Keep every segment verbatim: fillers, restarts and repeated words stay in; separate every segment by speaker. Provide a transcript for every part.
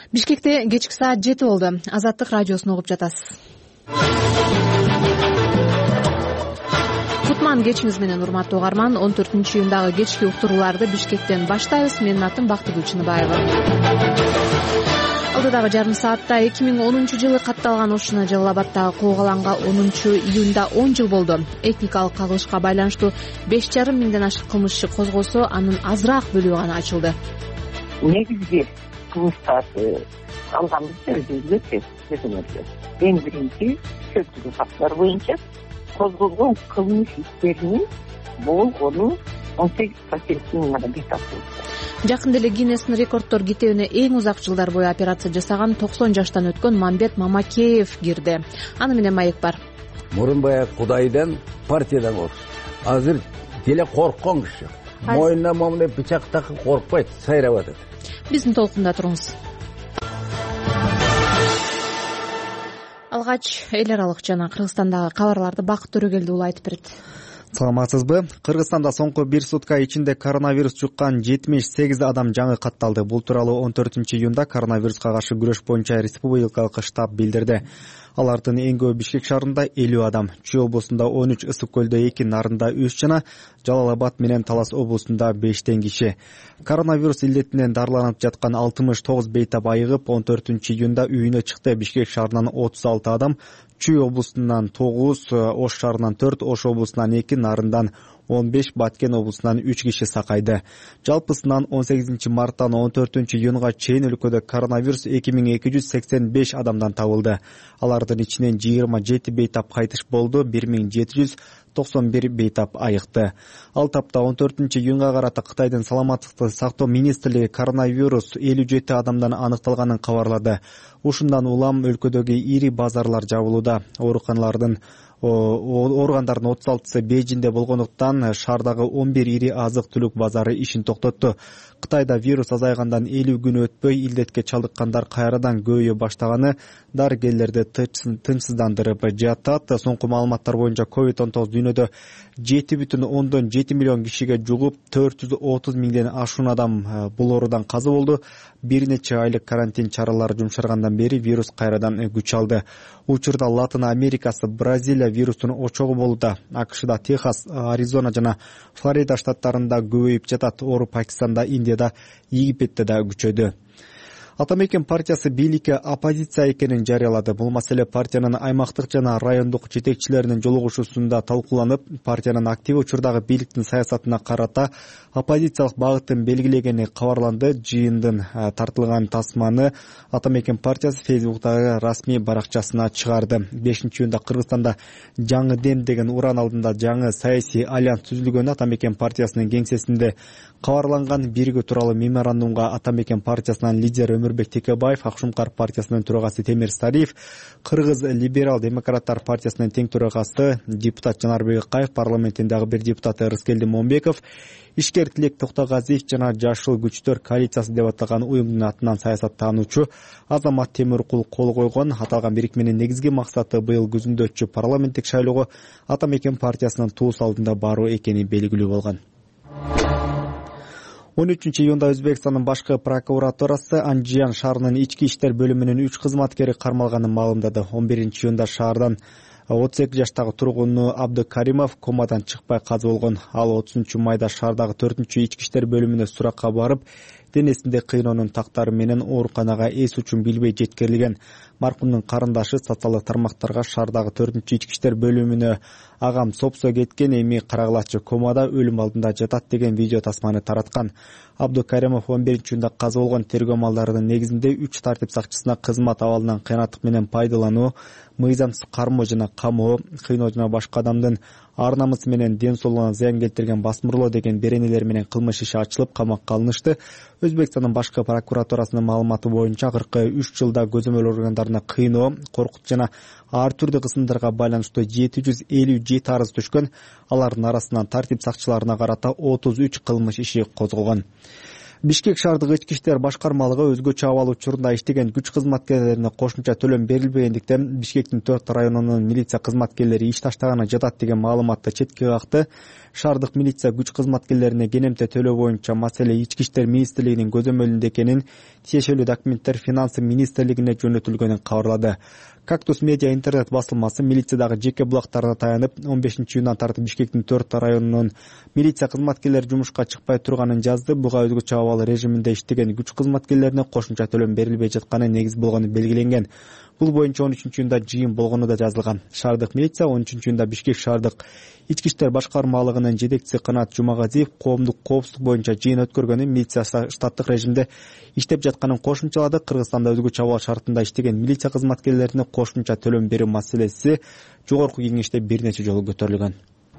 Speaker 1: Бишкекте кечки саат жети болду. Азаттык радиосун угуп жатасыз. Кутман кечиңиз менен урматтуу угарман. он төртүнчү июндагы кечки уктурууларды Бишкектен баштайбыз. Менин атым Бактыгүл Чыныбаева. Алдыдагы жарым саатта эки миң онунчу жылы катталган ушуна Жалал Абаддагы куугаланга онунчу июнда он жыл болду. Этникалык кагылышка байланыштуу беш жарым миңден ашык кылмыш иши козголсо, анын азыраак бөлүгү гана ачылды.
Speaker 2: Негизги кылмыштарды алганбыз өзүбүзгө көзөмөлдөө. Эң биринчи көптөгөн фактылар боюнча козголгон кылмыш иштеринин болгону он сегиз процентин гана бейтаптуу.
Speaker 1: Жакында эле Гиннестин рекорддор китебине эң узак жылдар бою операция жасаган токсон жаштан өткөн Мамбет Мамакеев кирди. Аны менен маек бар.
Speaker 3: Мурун баягы Кудайдан, партиядан коркуш. Азыр деле корккон киши. Моюнуна момундай бычак такып коркпойт, сайрап атат.
Speaker 1: Биздин толкунда туруңуз. Алгач эл аралык жана Кыргызстандагы кабарларды Бакыт Төрөгелди уулу айтып берет.
Speaker 4: Саламатсызбы? Кыргызстанда соңку бир сутка ичинде коронавирус жуккан жетимиш сегиз адам жаңы катталды. Бул тууралуу он төртүнчү июнда коронавируска каршы күрөш боюнча республикалык штаб билдирди. Алардын эң көбү Бишкек шаарында элүү адам, Чүй облусунда он үч, Ысык көлдө эки, Нарында үч жана Жалал Абад менен Талас облусунда бештен киши. Коронавирус илдетинен дарыланып жаткан алтымыш тогуз бейтап айыгып, он төртүнчү июнда үйүнө чыкты. Бишкек шаарынан отуз алты адам, Чүй облусунан тогуз, Ош шаарынан төрт, Ош облусунан эки, Нарындан он беш, Баткен облусунан үч киши сакайды. Жалпысынан он сегизинчи марттан он төртүнчү июнга чейин өлкөдө коронавирус эки миң эки жүз сексен беш адамдан табылды. Алардын ичинен жыйырма жети бейтап кайтыш болду, бир миң жети жүз токсон бир бейтап айыкты. Ал тапта он төртүнчү июнга карата Кытайдын саламаттыкты сактоо министрлиги коронавирус элүү жети адамдан аныкталганын кабарлады. Ушундан улам өлкөдөгү ири базарлар жабылууда. Ооруканалардын Ооргандардын отуз алтысы Бейжинде болгондуктан шаардагы он бир ири азык-түлүк базары ишин токтотту. Кытайда вирус азайгандан элүү күн өтпөй илдетке чалдыккандар кайрадан көбөйө баштаганы дарыгерлерди тынчсыздандырып жатат. Соңку маалыматтар боюнча ковид он тогуз дүйнөдө жети бүтүн ондон жети миллион кишиге жугуп, төрт жүз отуз миңден ашуун адам бул оорудан каза болду. Бир нече айлык карантин чаралары жумшаргандан бери вирус кайрадан күч алды. Учурда Латын Америкасы, Бразилия вирустун очогу болууда. АКШда Техас, Аризона жана Флорида штаттарында көбөйүп жатат. Оору Пакистанда, Индияда, Египетте да күчөдү. Атамекен партиясы бийликке оппозиция экенин жарыялады. Бул маселе партиянын аймактык жана райондук жетекчилеринин жолугушуусунда талкууланып, партиянын актив учурдагы бийликтин саясатына карата оппозициялык багытын белгилегени кабарланды. Жыйындын тартылган тасманы Атамекен партиясы Фейсбуктагы расмий баракчасына чыгарды. бешинчи июнда Кыргызстанда жаңы дем деген уран алдында жаңы саясий альянс түзүлгөнү Атамекен партиясынын кеңсесинде кабарланган. Биригүү тууралуу меморандумга Атамекен партиясынын лидери Өмүрбек Текебаев, Акшумкар партиясынын төрагасы Темир Сариев, Кыргыз либерал демократтар партиясынын тең төрагасы депутат Жанарбек Акаев, парламенттин дагы бир депутаты Рыскелди Момбеков, Ишкер Тилек Токтогазиев жана Жашыл күчтөр коалициясы деп аталган уюмдун атынан саясаттануучу Азамат Темиркул кол койгон. Аталган бирикменин негизги максаты быйыл күзүндө өтчү парламенттик шайлоого Атамекен партиясынын туус алдында баруу экени белгилүү болгон. он үчүнчү июнда Өзбекстандын башкы прокуратурасы Анжиян шаарынын ички иштер бөлүмүнүн үч кызматкери кармалганын маалымдады. он биринчи июнда шаардан отуз эки жаштагы тургуну Абдыкаримов комадан чыкпай каза болгон. Ал отузунчу майда шаардагы төртүнчү ички иштер бөлүмүнө суракка барып, денесинде кыйноонун тактары менен ооруканага эс учун билбей жеткирилген. Маркумдун карындашы социалдык тармактарга шаардагы төртүнчү ички иштер бөлүмүнө агам сопсо кеткен, эми карагылачы комада өлүм алдында жатат деген видео тасманы тараткан. Абдыкаримов он биринчи июнда каза болгон. Тергөө малдарынын негизинде үч тартип сакчысына кызмат абалынан кыянаттык менен пайдалануу, мыйзамсыз кармоо жана камоо, кыйноо жана башка адамдын ар намысы менен ден соолугуна зыян келтирген басмырлоо деген беренелер менен кылмыш иши ачылып камакка алынышты. Өзбекстандын башкы прокуратурасынын маалыматы боюнча акыркы үч жылда көзөмөл органдарына кыйноо, коркут жана ар түрдүү кысымдарга байланыштуу жети жүз элүү жети арыз түшкөн. Алардын арасынан тартип сакчыларына карата отуз үч кылмыш иши козголгон. Бишкек шаардык ички иштер башкармалыгы өзгөчө абал учурунда иштеген күч кызматкерлерине кошумча төлөм берилбегендиктен Бишкектин төрт районунун милиция кызматкерлери иш таштаганы жатат деген маалыматты четке какты. Шаардык милиция күч кызматкерлерине кенемте төлөө боюнча маселе ички иштер министрлигинин көзөмөлүндө экенин, тиешелүү документтер финансы министрлигине жөнөтүлгөнүн кабарлады. Кактус медиа интернет басылмасы милициядагы жеке булактарына таянып, он бешинчи июндан тартып Бишкектин төрт районунун милиция кызматкерлери жумушка чыкпай турганын жазды. Буга өзгөчө абал режиминде иштеген күч кызматкерлерине кошумча төлөм берилбей жатканы негиз болгону белгиленген. Бул боюнча он үчүнчү июнда жыйын болгону да жазылган. Шаардык милиция он үчүнчү июнда Бишкек шаардык ички иштер башкармалыгынын жетекчиси Канат Жумагазиев коомдук коопсуздук боюнча жыйын өткөргөнүн, милиция штаттык режимде иштеп жатканын кошумчалады. Кыргызстанда өзгөчө абал шартында иштеген милиция кызматкерлерине кошумча төлөм берүү маселеси жогорку кеңеште бир нече жолу көтөрүлгөн.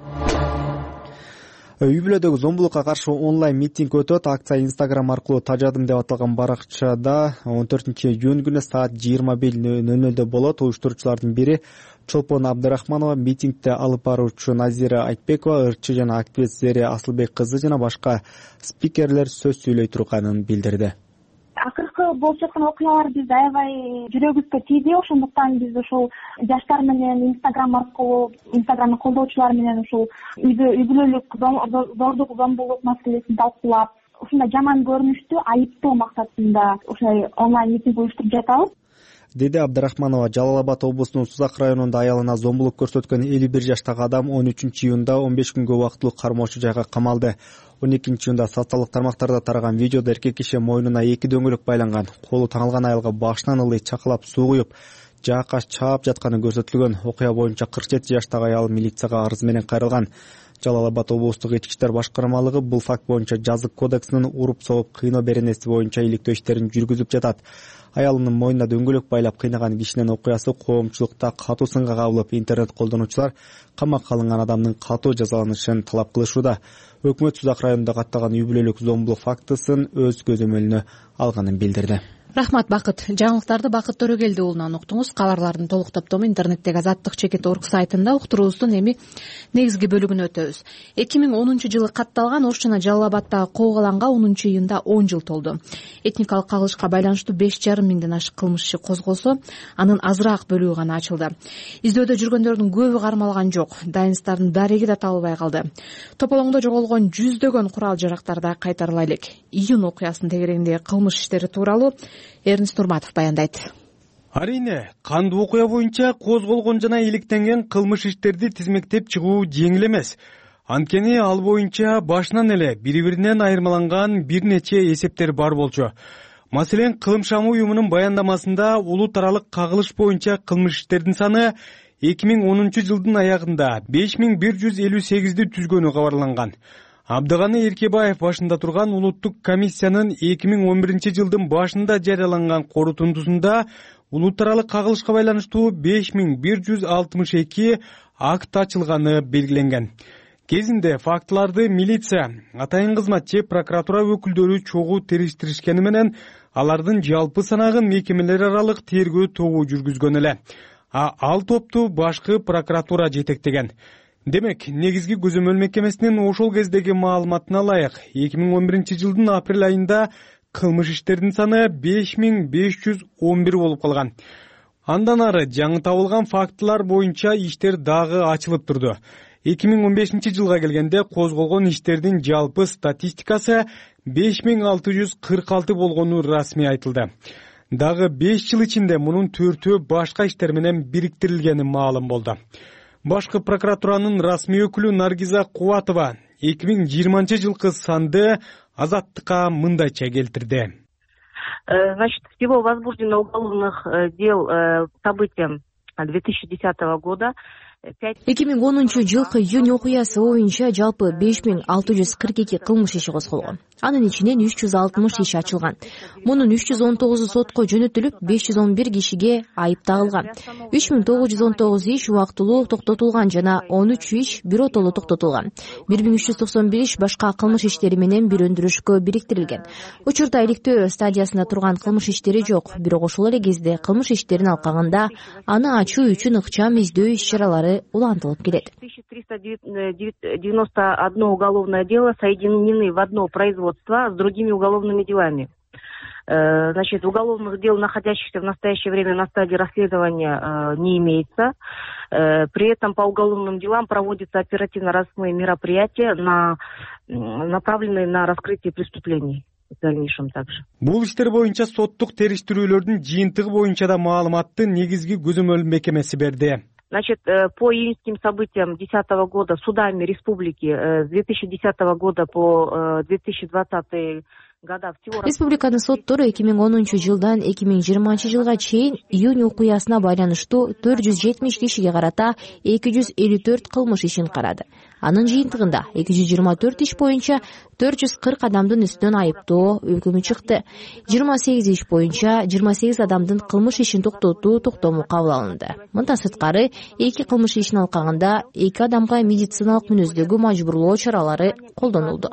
Speaker 4: Үй бүлөдөгү зомбулукка каршы онлайн митинг өтөт. Акция Instagram аркылуу тажадым деп аталган баракчада он төртүнчү июнь күнү саат жыйырма бир нөл нөлдө болот. Уюштуруучулардын бири Чолпон Абдрахманова, митингде алып баруучу Назира Айтбекова, ырчы жана активист Зере Асылбек кызы жана башка спикерлер сөз сүйлөй турганын билдирди.
Speaker 5: Акыркы болуп жаткан окуялар бизди аябай жүрөгүбүзгө тийди. Ошондуктан биз ушул жаштар менен Instagram аркылуу, Instagramны колдоочулар менен ушул үй бүлөлүк зордук, зомбулук маселесин талкуулап, ушундай жаман көрүнүштү айыптоо максатында ушай онлайн митинг уюштуруп жатабыз,
Speaker 4: деди Абдрахманова. Жалал Абад облусунун Сузак районунда аялына зомбулук көрсөткөн элүү бир жаштагы адам он үчүнчү июнда он беш күнгө убактылуу кармоочу жайга камалды. он экинчи июнда социалдык тармактарда тараган видеодо эркек киши мойнуна эки дөңгөлөк байланган, колу таңылган аялга башынан ылдый чакалап суу куюп, жаакка чаап жатканы көрсөтүлгөн. Окуя боюнча кырк жети жаштагы аял милицияга арыз менен кайрылган. Жалал Абад облустук ички иштер башкармалыгы бул факт боюнча жазык кодексинин уруп согуп кыйноо беренеси боюнча иликтөө иштерин жүргүзүп жатат. Аялынын мойнуна дөңгөлөк байлап кыйнаган кишинин окуясы коомчулукта катуу сынга кабылып, интернет колдонуучулар камакка алынган адамдын катуу жазаланышын талап кылышууда. Өкмөт Сузак районунда катталган үй бүлөлүк зомбулук фактысын өз көзөмөлүнө алганын билдирди.
Speaker 1: Рахмат Бакыт. Жаңылыктарды Бакыт Төрөгелди уулунан уктуңуз. Кабарлардын толук топтому интернеттеги азаттык чекит орг сайтында. Уктуруубуздун эми негизги бөлүгүнө өтөбүз. эки миң онунчу жылы катталган Ош жана Жалал Абадтагы куугаланга онунчу июнда он жыл толду. Этникалык кагылышка байланыштуу беш жарым миңден ашык кылмыш иши козголсо, анын азыраак бөлүгү гана ачылды. Издөөдө жүргөндөрдүн көбү кармалган жок. Дайынстардын дареги да табылбай калды. Тополоңдо жоголгон жүздөгөн курал жарактар да кайтарыла элек. Июнь окуясынын тегерегиндеги кылмыш иштери тууралуу Эрнст Турматов баяндайт.
Speaker 6: Арийне, кандуу окуя боюнча козголгон жана иликтенген кылмыш иштерди тизмектеп чыгуу жеңил эмес. Анткени ал боюнча башынан эле бири-биринен айырмаланган бир нече эсептер бар болчу. Маселен, Кылым шамы уюмунун баяндамасында улут аралык кагылыш боюнча кылмыш иштердин саны эки миң онунчу жылдын аягында беш миң бир жүз элүү сегизди түзгөнү кабарланган. Абдыганы Эркебаев башында турган улуттук комиссиянын эки миң он биринчи жылдын башында жарыяланган корутундусунда улут аралык кагылышка байланыштуу беш миң бир жүз алтымыш эки акт ачылганы белгиленген. Кезинде фактыларды милиция, атайын кызмат же прокуратура өкүлдөрү чогуу териштиришкени менен алардын жалпы санагын мекемелер аралык тергөө тобу жүргүзгөн эле. А ал топту башкы прокуратура жетектеген. Демек, негизги көзөмөл мекемесинин ошол кездеги маалыматына ылайык эки миң он биринчи жылдын апрель айында кылмыш иштердин саны беш миң беш жүз он бир болуп калган. Андан ары жаңы табылган фактылар боюнча иштер дагы ачылып турду. эки миң он бешинчи жылга келгенде козголгон иштердин жалпы статистикасы беш миң алты жүз кырк алты болгону расмий айтылды. Дагы беш жыл ичинде мунун төртөө башка иштер менен бириктирилгени маалым болду. Башкы прокуратуранын расмий өкүлү Наргиза Кубатова эки миң жыйырманчы жылкы санды азаттыкка мындайча келтирди.
Speaker 2: Значит, всего возбуждено уголовных дел событиям две тысячи десятого года.
Speaker 7: эки миң онунчу жылкы июнь окуясы боюнча жалпы беш миң алты жүз кырк эки кылмыш иши козголгон. Анын ичинен үч жүз алтымыш иш ачылган. Мунун үч жүз он тогузу сотко жөнөтүлүп, беш жүз он бир кишиге айып тагылган. үч миң тогуз жүз он тогуз иш убактылуу токтотулган жана он үч иш биротолуу токтотулган. бир миң үч жүз токсон бир иш башка кылмыш иштери менен бир өндүрүшкө бириктирилген. Учурда иликтөө стадиясында турган кылмыш иштери жок, бирок ошол эле кезде кылмыш иштерин алкаганда аны ачуу үчүн ыкчам издөө иш-чаралары катары улантылып келет.
Speaker 2: тысяча триста девяносто одно уголовное дело соединены в одно производство с другими уголовными делами. Значит, уголовных дел, находящихся в настоящее время на стадии расследования, не имеется. При этом по уголовным делам проводятся оперативно-розыскные мероприятия, на, направленные на раскрытие преступлений в дальнейшем также.
Speaker 6: Бул иштер боюнча соттук териштирүүлөрдүн жыйынтыгы боюнча да маалыматты негизги көзөмөл мекемеси берди.
Speaker 2: Значит, по июньским событиям две тысячи десятого года судами республики с две тысячи десятого года по две тысячи двадцатый
Speaker 7: республиканын соттор эки миң онунчу жылдан эки миң жыйырманчы жылга чейин июнь окуясына байланыштуу төрт жүз жетимиш кишиге карата эки жүз элүү төрт кылмыш ишин карады. Анын жыйынтыгында эки жүз жыйырма төрт иш боюнча төрт жүз кырк адамдын үстүнөн айыптоо өкүмү чыкты. жыйырма сегиз иш боюнча жыйырма сегиз адамдын кылмыш ишин токтотуу токтому кабыл алынды. Мындан сырткары эки кылмыш ишин алкагында эки адамга медициналык мүнөздөгү мажбурлоо чаралары колдонулду.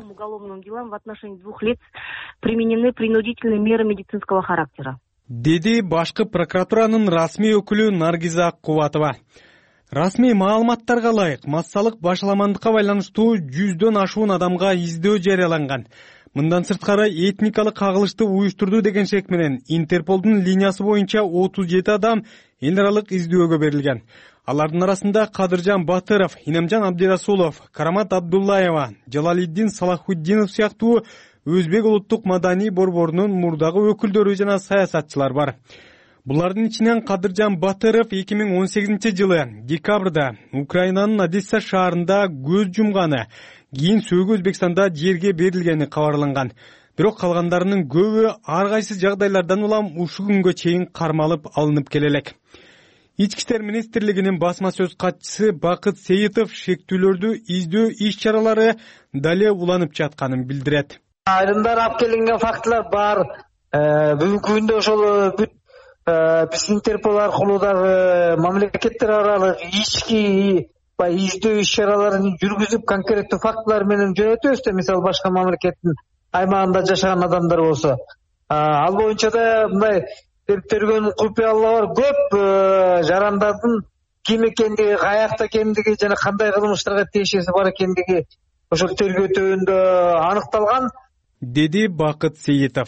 Speaker 2: Применены принудительные меры медицинского характера.
Speaker 6: Деди башкы прокуратуранын расмий өкүлү Наргиза Аккубатова. Расмий маалыматтарга ылайык массалык башаламандыкка байланыштуу жүздөн ашуун адамга издөө жарыяланган. Мындан сырткары этникалык кагылышты уюштурду деген шек менен Интерполдун линиясы боюнча отуз жети адам эл аралык издөөгө берилген. Алардын арасында Кадыржан Батыров, Инемжан Абдирасулов, Карамат Абдуллаева, Жалалиддин Салахуддинов сыяктуу Өзбек улуттук маданий борборунун мурдагы өкүлдөрү жана саясатчылар бар. Булардын ичинен Кадыржан Батыров эки миң он сегизинчи жылы декабрда Украинанын Одесса шаарында көз жумганы, кийин сөөгү Өзбекстанда жерге берилгени кабарланган. Бирок калгандарынын көбү ар кайсы жагдайлардан улам ушул күнгө чейин кармалып алынып келелек. Ички иштер министрлигинин басма сөз катчысы Бакыт Сейитов шектүүлөрдү издөө иш чаралары дале уланып жатканын билдирет.
Speaker 8: Айрымдар алып келинген фактылар бар. Бүгүнкү күндө ошол бүт биз Интерпол аркылуу дагы мамлекеттер аралык ички издөө иш чараларын жүргүзүп, конкреттүү фактылар менен жөнөтөбүз. Мисалы башка мамлекеттин аймагында жашаган адамдар болсо, ал боюнча да мындай тергөөнүн купуялары көп. Жарандардын ким экендиги, каякта экендиги жана кандай кылмыштарга тиешеси бар экендиги ошол тергөө түбүндө аныкталган,
Speaker 6: деди Бакыт Сейитов.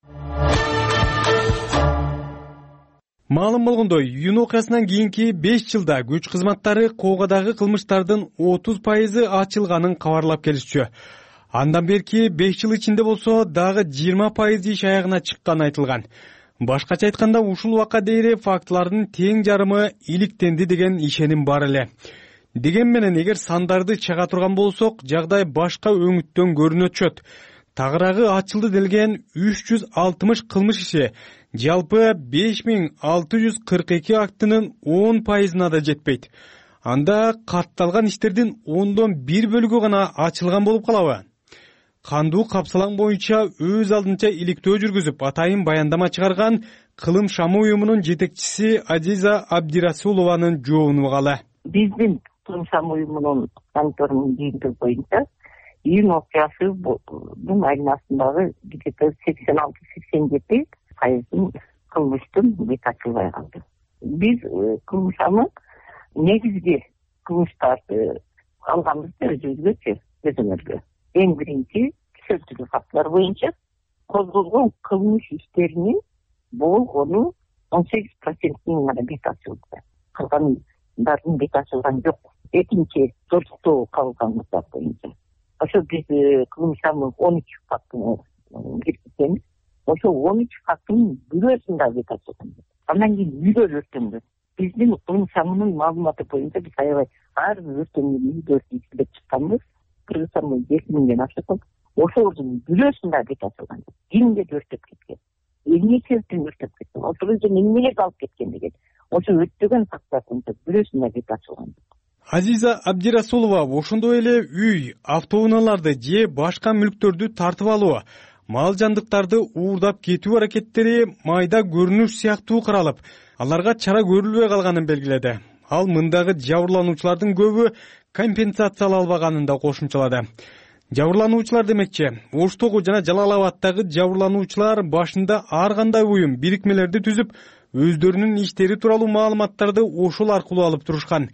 Speaker 6: Маалым болгондой, июнь окуясынан кийинки беш жылда күч кызматтары коогадагы кылмыштардын отуз пайызы ачылганын кабарлап келишчү. Андан берки беш жыл ичинде болсо дагы жыйырма пайыз иш аягына чыкканы айтылган. Башкача айтканда ушул убакка дейре фактылардын тең жарымы иликтенди деген ишеним бар эле. Деген менен эгер сандарды чыга турган болсок, жагдай башка өңүттөн көрүнөт чөт. Тагырагы ачылды делген үч жүз алтымыш кылмыш иши жалпы беш миң алты жүз кырк эки актынын он пайызына да жетпейт. Анда катталган иштердин ондон бир бөлүгү гана ачылган болуп калабы? Кандуу капсалаң боюнча өз алдынча иликтөө жүргүзүп, атайын баяндама чыгарган Кылым Шамы уюмунун жетекчиси Азиза Абдирасулованын жообун угалы.
Speaker 9: Биздин Кылым Шамы уюмунун мониторинг жыйынтыгы боюнча июнь окуясынын айланасындагы где-то сексен алты сексен жети пайыздын кылмыштын бет ачылбай калды. Биз Кылым Шамы негизги кылмыштарды алганбызды өзүбүзгөчү көзөмөлгө. Эң биринчи түшүндүрүү фактылар боюнча козголгон кылмыш иштеринин болгону он сегиз процентинин гана бет ачылды. Калгандардын бет ачылган жок. Экинчи зордуктоо кабылгандар боюнча ошо биз Кылым Шамы он үч фактыны киргизебиз. Ошо он үч фактынын бирөөсүндө бет ачылган. Андан кийин үйдөр өртөнгөн. Биздин Кылым Шамынын маалыматы боюнча биз аябай ар бир өртөнгөн үйлөрдү изилдеп чыкканбыз. Кыргызстандын эки миңден ашык. Ошолордун бирөөсүндө бет ачылган. Кимге өртөп кеткен? Эмне себептен өртөп кеткен? Ошол жерден эмнеге алып кеткен деген. Ошо өттөгөн факттардын бирөөсүндө бет ачылган.
Speaker 6: Азиза Абдирасулова ошондой эле үй, автоунааларды же башка мүлктөрдү тартып алуу, мал жандыктарды уурдап кетүү аракеттери майда көрүнүш сыяктуу каралып, аларга чара көрүлбөй калганын белгиледи. Ал мындагы жабырлануучулардын көбү компенсациялала албаганын да кошумчалады. Жабырлануучулар демекчи, Оштогу жана Жалал-Абадтагы жабырлануучулар башында ар кандай уюм, бирикмелерди түзүп, өздөрүнүн иштери тууралуу маалыматтарды ошол аркылуу алып турушкан.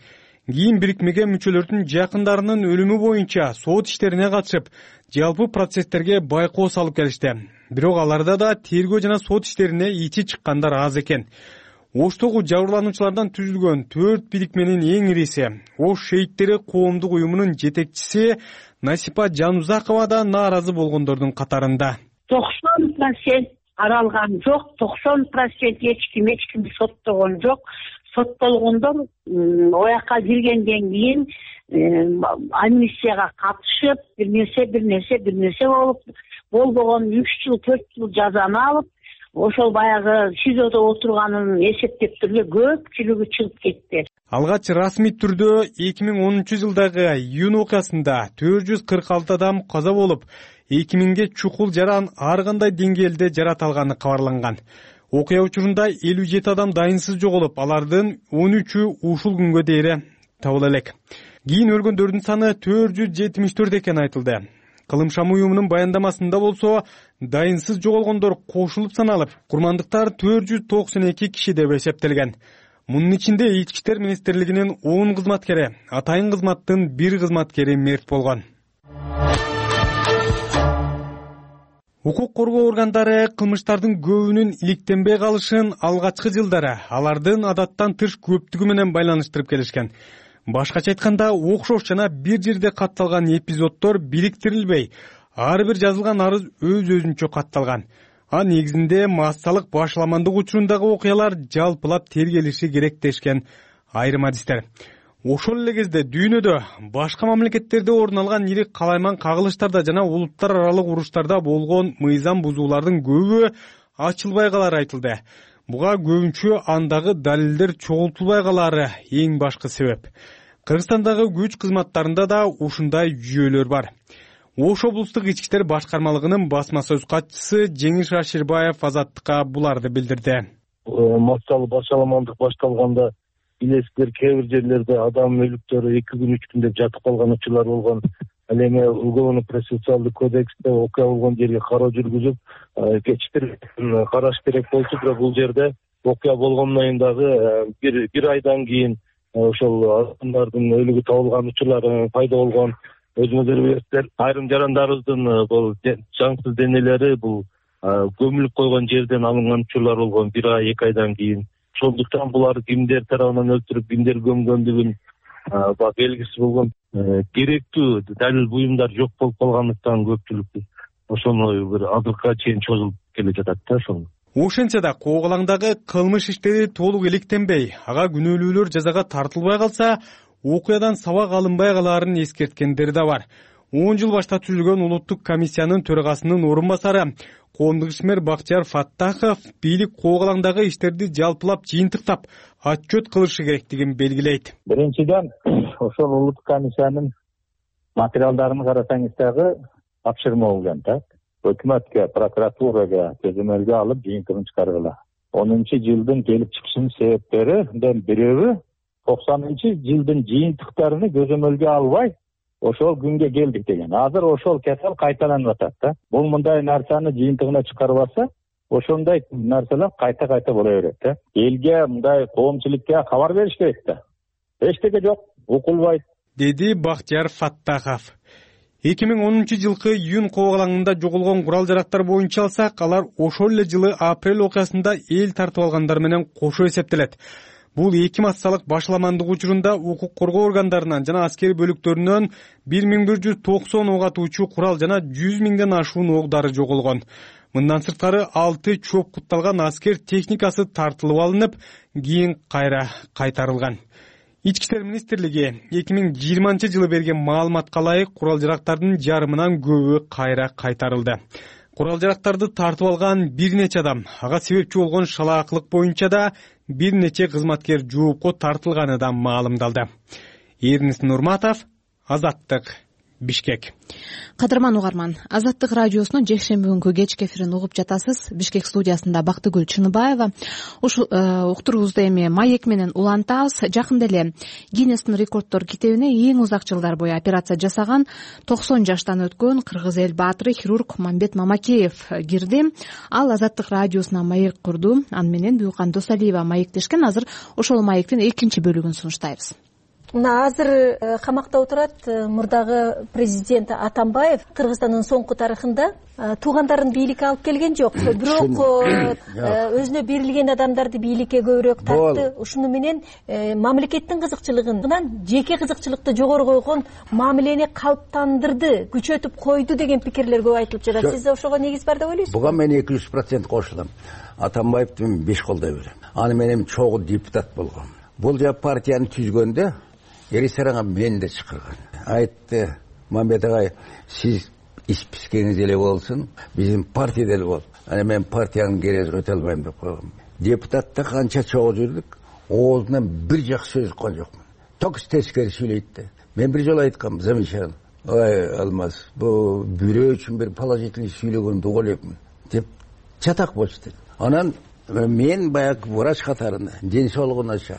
Speaker 6: Кийин бирикмеге мүчөлөрдүн жакындарынын өлүмү боюнча сот иштерине катышып, жалпы процесстерге байкоо салып келишти. Бирок аларда да тергөө жана сот иштерине ичи чыккандар аз экен. Оштогу жабырлануучулардан түзүлгөн төрт бирикменин эң ириси Ош шейиттери коомдук уюмунун жетекчиси Насипа Жанузакова да нааразы болгондордун катарында.
Speaker 10: токсон процент аралган жок, токсон процент эч ким эч кимди соттогон жок. Соттолгондор оякка киргенден кийин амнистияга катышып, бир нерсе бир нерсе бир нерсе болуп, болбогон үч жыл төрт жыл жазаны алып, ошол баягы СИЗОдо отурганын эсептеп эле көпчүлүгү чыгып кетти.
Speaker 6: Алгач расмий түрдө эки миң онунчу жылдагы июнь окуясында төрт жүз кырк алты адам каза болуп, эки миңге чукул жаран ар кандай деңгээлде жарат алганы кабарланган. Окуя учурунда элүү жети адам дайынсыз жоголуп, алардын он үчү ушул күнгө дейре табыла элек. Кийин өлгөндөрдүн саны төрт жүз жетимиш төрт экени айтылды. Кылымшам уюмунун баяндамасында болсо, дайынсыз жоголгондор кошулуп саналып, курмандыктар төрт жүз токсон эки киши деп эсептелген. Мунун ичинде Ички иштер министрлигинин он кызматкери, атайын кызматтын бир кызматкери мерт болгон. Укук коргоо органдары кылмыштардын көбүнүн иликтенбей калышын алгачкы жылдары алардын адаттан тыш көптүгү менен байланыштырып келишкен. Башкача айтканда, окшош жана бир жерде катталган эпизоддор бириктирилбей, ар бир жазылган арыз өз-өзүнчө катталган. А негизинде массалык башламандык учурундагы окуялар жалпылап тергелиши керек дешкен айрым адистер. Ошол эле кезде дүйнөдө башка мамлекеттерде орун алган ири калайман кагылыштарда жана улуттар аралык уруштарда болгон мыйзам бузуулардын көбү ачылбай калары айтылды. Буга көбүнчө андагы далилдер чогултулбай калары эң башкы себеп. Кыргызстандагы күч кызматтарында да ушундай жүйөлөр бар. Ош облустук ички иштер башкармалыгынын басма сөз катчысы Жеңиш Аширбаев Азаттыкка буларды билдирди.
Speaker 11: Массалуу башаламандык башталганда билесиздер, кээ бир жерлерде адам өлүктөрү эки күн үч күн деп жатып калган учурлар болгон. Ал эми уголовно-процессуалдык кодексте окуя болгон жерге кароо жүргүзүп, кечиктирip караш керек болчу, бирок бул жерде окуя болгондон кийин дагы бир бир айдан кийин ошол адамдардын өлүгү табылган учурлар пайда болгон. Өзүңүздөр билесиздер, айрым жарандарыбыздын бул жансыз денелери бул көмүлүп койгон жерден алынган учурлар болгон бир ай эки айдан кийин. Ошондуктан булар кимдер тарабынан өлтүрүп, кимдер көмгөндүгүн белгисиз болгон. Керектүү далил буюмдар жок болуп калгандыктан көпчүлүк ошону бир азыркыга чейин чозулуп келе жатат да ошол.
Speaker 6: Ошентсе да Коогалаңдагы кылмыш иштери толук иликтенбей, ага күнөөлүүлөр жазага тартылбай калса, окуядан сабак алынбай калаарын эскерткендер да бар. он жыл башта түзүлгөн улуттук комиссиянын төрагасынын орун басары коомдук ишмер Бактияр Фаттахов бийлик Коогалаңдагы иштерди жалпылап жыйынтыктап отчет кылышы керектигин белгилейт.
Speaker 12: Биринчиден, ошол улуттук комиссиянын материалдарын карасаңыз дагы тапшырма болгон да. Өкмөткө, прокуратурага көзөмөлгө алып жыйынтыгын чыгаргыла. онунчу жылдын келип чыгышынын себептеринен бирөө токсонунчу жылдын жыйынтыктарын көзөмөлгө албай ошол күнгө келдик деген. Азыр ошол кесел кайталанып атат да. Бул мындай нарсаны жыйынтыгына чыгарбаса, ошондой нарселер кайта-кайта боло берет да. Элге, мындай коомчулукка кабар бериш керек да. Эчтеке жок, укулбайт,
Speaker 6: деди Бактияр Фаттахов. эки миң онунчу жылкы июнь Коогалаңында жоголгон курал-жарактар боюнча алсак, алар ошол эле жылы апрель окуясында эл тартып алгандар менен кошо эсептелет. Бул эки массалык башламандык учурунда укук коргоо органдарынан жана аскери бөлүктөрүнөн бир миң бир жүз токсон ок атуучу курал жана жүз миңден ашуун ок дары жоголгон. Мындан сырткары алты чоп кутталган аскер техникасы тартылып алынып, кийин кайра кайтарылган. Ички иштер министрлиги эки миң жыйырманчы жылы берген маалыматка ылайык курал-жарактардын жарымынан көбү кайра кайтарылды. Курал-жарактарды тартып алган бир нече адам, ага себепчи болгон шалаакылык боюнча да бир нече кызматкер жоопко тартылганы да маалымдалды. Эрнис Нурматов, Азаттык, Бишкек.
Speaker 1: Кадырман угарман, Азаттык радиосунун жекшемби күнгү кечки эфирин угуп жатасыз. Бишкек студиясында Бактыгүл Чыныбаева. Ушул уктуруубузду эми маек менен улантабыз. Жакында эле Гиннестин рекорддор китебине эң узак жылдар бою операция жасаган токсон жаштан өткөн кыргыз эл баатыры хирург Мамбет Мамакеев кирди. Ал Азаттык радиосуна маек курду. Аны менен Буюкан Досалиева маектешкен. Азыр ошол маектин экинчи бөлүгүн сунуштайбыз.
Speaker 13: мына азыр камакта отурат мурдагы президент Атамбаев. Кыргызстандын соңку тарыхында туугандарын бийликке алып келген жок, бирок өзүнө берилген адамдарды бийликке көбүрөөк тартты. Ушуну менен мамлекеттин кызыкчылыгынан жеке кызыкчылыкты жогору койгон мамилени калыптандырды, күчөтүп койду деген пикирлер көп айтылып жатат. Сиз ошого негиз бар деп ойлойсузбу?
Speaker 3: Буга мен эки жүз процент кошулам. Атамбаевди мен беш колдой берем. Аны менен чогуу депутат болгом. Бул жа партияны түзгөндө Ересараңа мен де чакырган. Айтты, Мамбет агай, сиз испискеңиз эле болсун, биздин партия деле бол. Ана мен партиянын кереги өтө албайм деп койгом. Депутатта канча чогуу жүрдүк, оозунан бир жакшы сөз уккан жокмун. Токус тескери сүйлөйт да. Мен бир жолу айткам, замечательно. Ой, Алмаз, бул бирөө үчүн бир положительный сүйлөгөндү угуп элекмин деп чатак болчу. Анан мен баягы врач катарында, ден соолугу начар.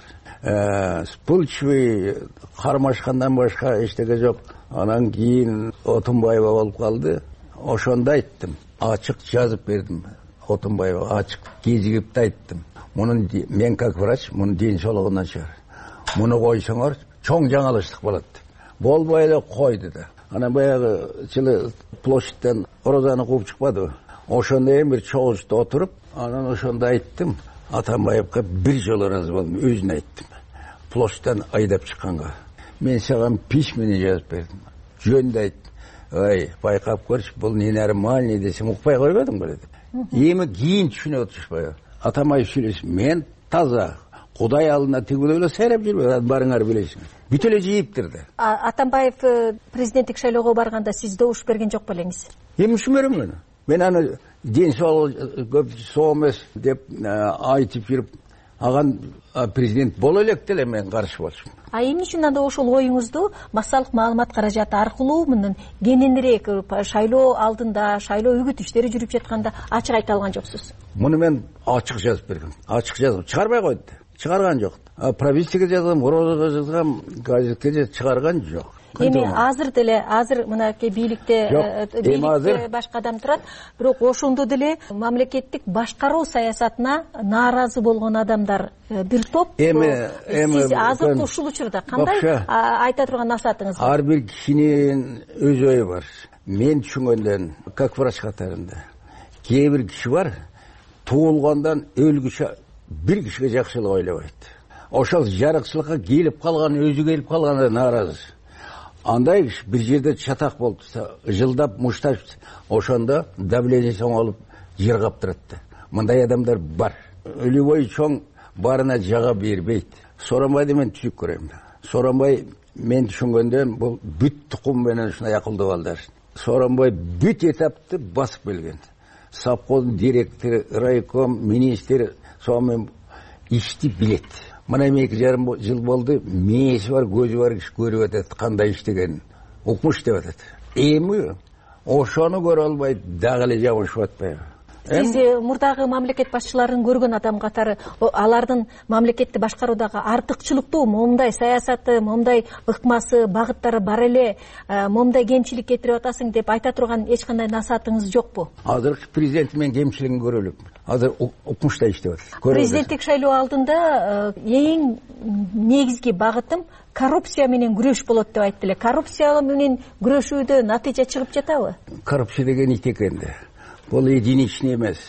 Speaker 3: Спылчывый кармашкандан башка эчтеке жок. Анан кийин Отунбаева болуп калды. Ошондо айттым, ачык жазып бердим. Отунбаева ачык кезигип айттым. Мунун мен как врач, мунун ден соолугу начар. Муну койсоңор чоң жаңылыштык болот. Болбой эле койду да. Анан баягы жылы площадьтан Розаны кууп чыкпадыбы? Ошондо эми бир чогулушта отуруп, анан ошондо айттым. Атамбаевга бир жолу ыраазы болдум, өзүнө айттым. Площадьтан айдап чыкканга. Мен саган письмени жазып бердим. Жөнүндө айттым. Ой, байкап көрчү, бул не нормальный десем, укпай койбодуңбу деп. Эми кийин түшүнүп отурушпайбы? Атамбаев сүйлөсүн, мен таза, Кудай алдына тигилип эле сайрап жүрбөйм, барыңар билесиңер. Бүт эле жийиптир да.
Speaker 13: Атамбаев президенттик шайлоого барганда сиз добуш берген жок белеңиз?
Speaker 3: Эми ушун берем мен. Мен аны ден соолугу көп соо эмес деп айтып жүрүп, аган президент боло элек деле мен каршы болчумун.
Speaker 13: А эмне үчүн анда ошол оюңузду массалык маалымат каражаты аркылуу мындан кененирээк шайлоо алдында, шайлоо үгүт иштери жүрүп жатканда ачык айта алган жоксуз?
Speaker 3: Муну мен ачык жазып бергем. Ачык жазып, чыгарбай койду. Чыгарган жок. Правительствоге жазгам, Розага жазгам, газетке чыгарган жок.
Speaker 13: Эми азыр деле, азыр мынакей бийликте бийликте башка адам турат, бирок ошондо деле мамлекеттик башкаруу саясатына нааразы болгон адамдар бир топ.
Speaker 3: Эми эми
Speaker 13: сиз азыр ушул учурда кандай айта турган насаатыңыз бар?
Speaker 3: Ар бир кишинин өз ою бар. Мен түшүнгөндөн, как врач катарында, кээ бир киши бар, туулгандан өлгүчө бир кишиге жакшылык ойлобойт. Ошол жарыкчылыкка келип калган, өзү келип калганда нааразы. Андай киши бир жерде чатак болуп, жылдап, муштап, ошондо давлениеси оңолуп жыргап турат. Мындай адамдар бар. Любой чоң барына жага бербейт. Сооронбайды мен түшүп көрөм. Сооронбай мен түшүнгөндөн бул бүт тукум менен ушундай акылдуу балдар. Сооронбай бүт этапты басып келген. Совхоздун директору, райком, министр, сонун ишти билет. Мына эки жарым жыл болду, мээси бар, көзү бар киши көрүп атат, кандай иштегенин. Укмуш деп атат. Эми ошону көрө албай дагы эле жабышып атпайбы?
Speaker 13: Сиз мурдагы мамлекет башчыларын көргөн адам катары алардын мамлекетти башкаруудагы артыкчылыктуу момундай саясаты, момундай ыкмасы, багыттары бар эле, момундай кемчилик кетирип атасың деп айта турган эч кандай насаатыңыз жокпу?
Speaker 3: Азыркы президент мен кемчилигин көрө элек. Азыр укмуштай иштеп атат.
Speaker 13: Президенттик шайлоо алдында эң негизги багытым коррупция менен күрөш болот деп айтты эле. Коррупция менен күрөшүүдө натыйжа чыгып жатабы?
Speaker 3: Коррупция деген ит экен да. Бул единичный эмес,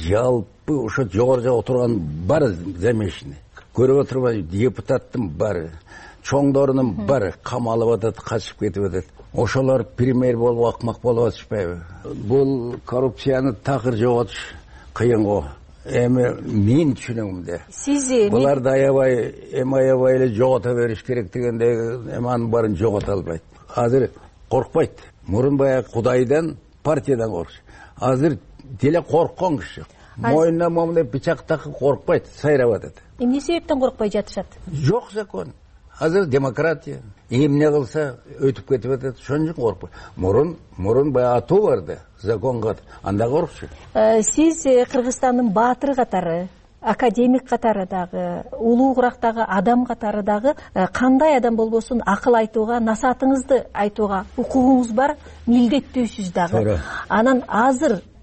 Speaker 3: жалпы ошо жогору жакта отурган бар замешни. Көрүп отурбай депутаттын бары, чоңдорунун бары камалып атат, качып кетип атат. Ошолор премьер болуп акмак болуп атышпайбы? Бул коррупцияны такыр жоготуш кыйын го. Эми мен түшүнөм да.
Speaker 13: Сиз
Speaker 3: буларды аябай, эми аябай эле жогото бериш керек дегенде эми анын баарын жогото албайт. Азыр коркпойт. Мурун баягы Кудайдан, партиядан коркчу. Азыр деле корккон киши. Мойнуна момундай бычак такып коркпойт, сайрап атат.
Speaker 13: Эмне себептен коркпой жатышат?
Speaker 3: Жок закон. Азыр демократия. Эмне кылса өтүп кетип атат, ошон үчүн коркпойт. Мурун, мурун баягы атуу бар да, законго. Анда коркчу.
Speaker 13: Сиз Кыргызстандын баатыры катары, академик катары дагы, улуу курактагы адам катары дагы кандай адам болбосун акыл айтууга, насаатыңызды айтууга укугуңуз бар, милдеттүүсүз дагы. Анан азыр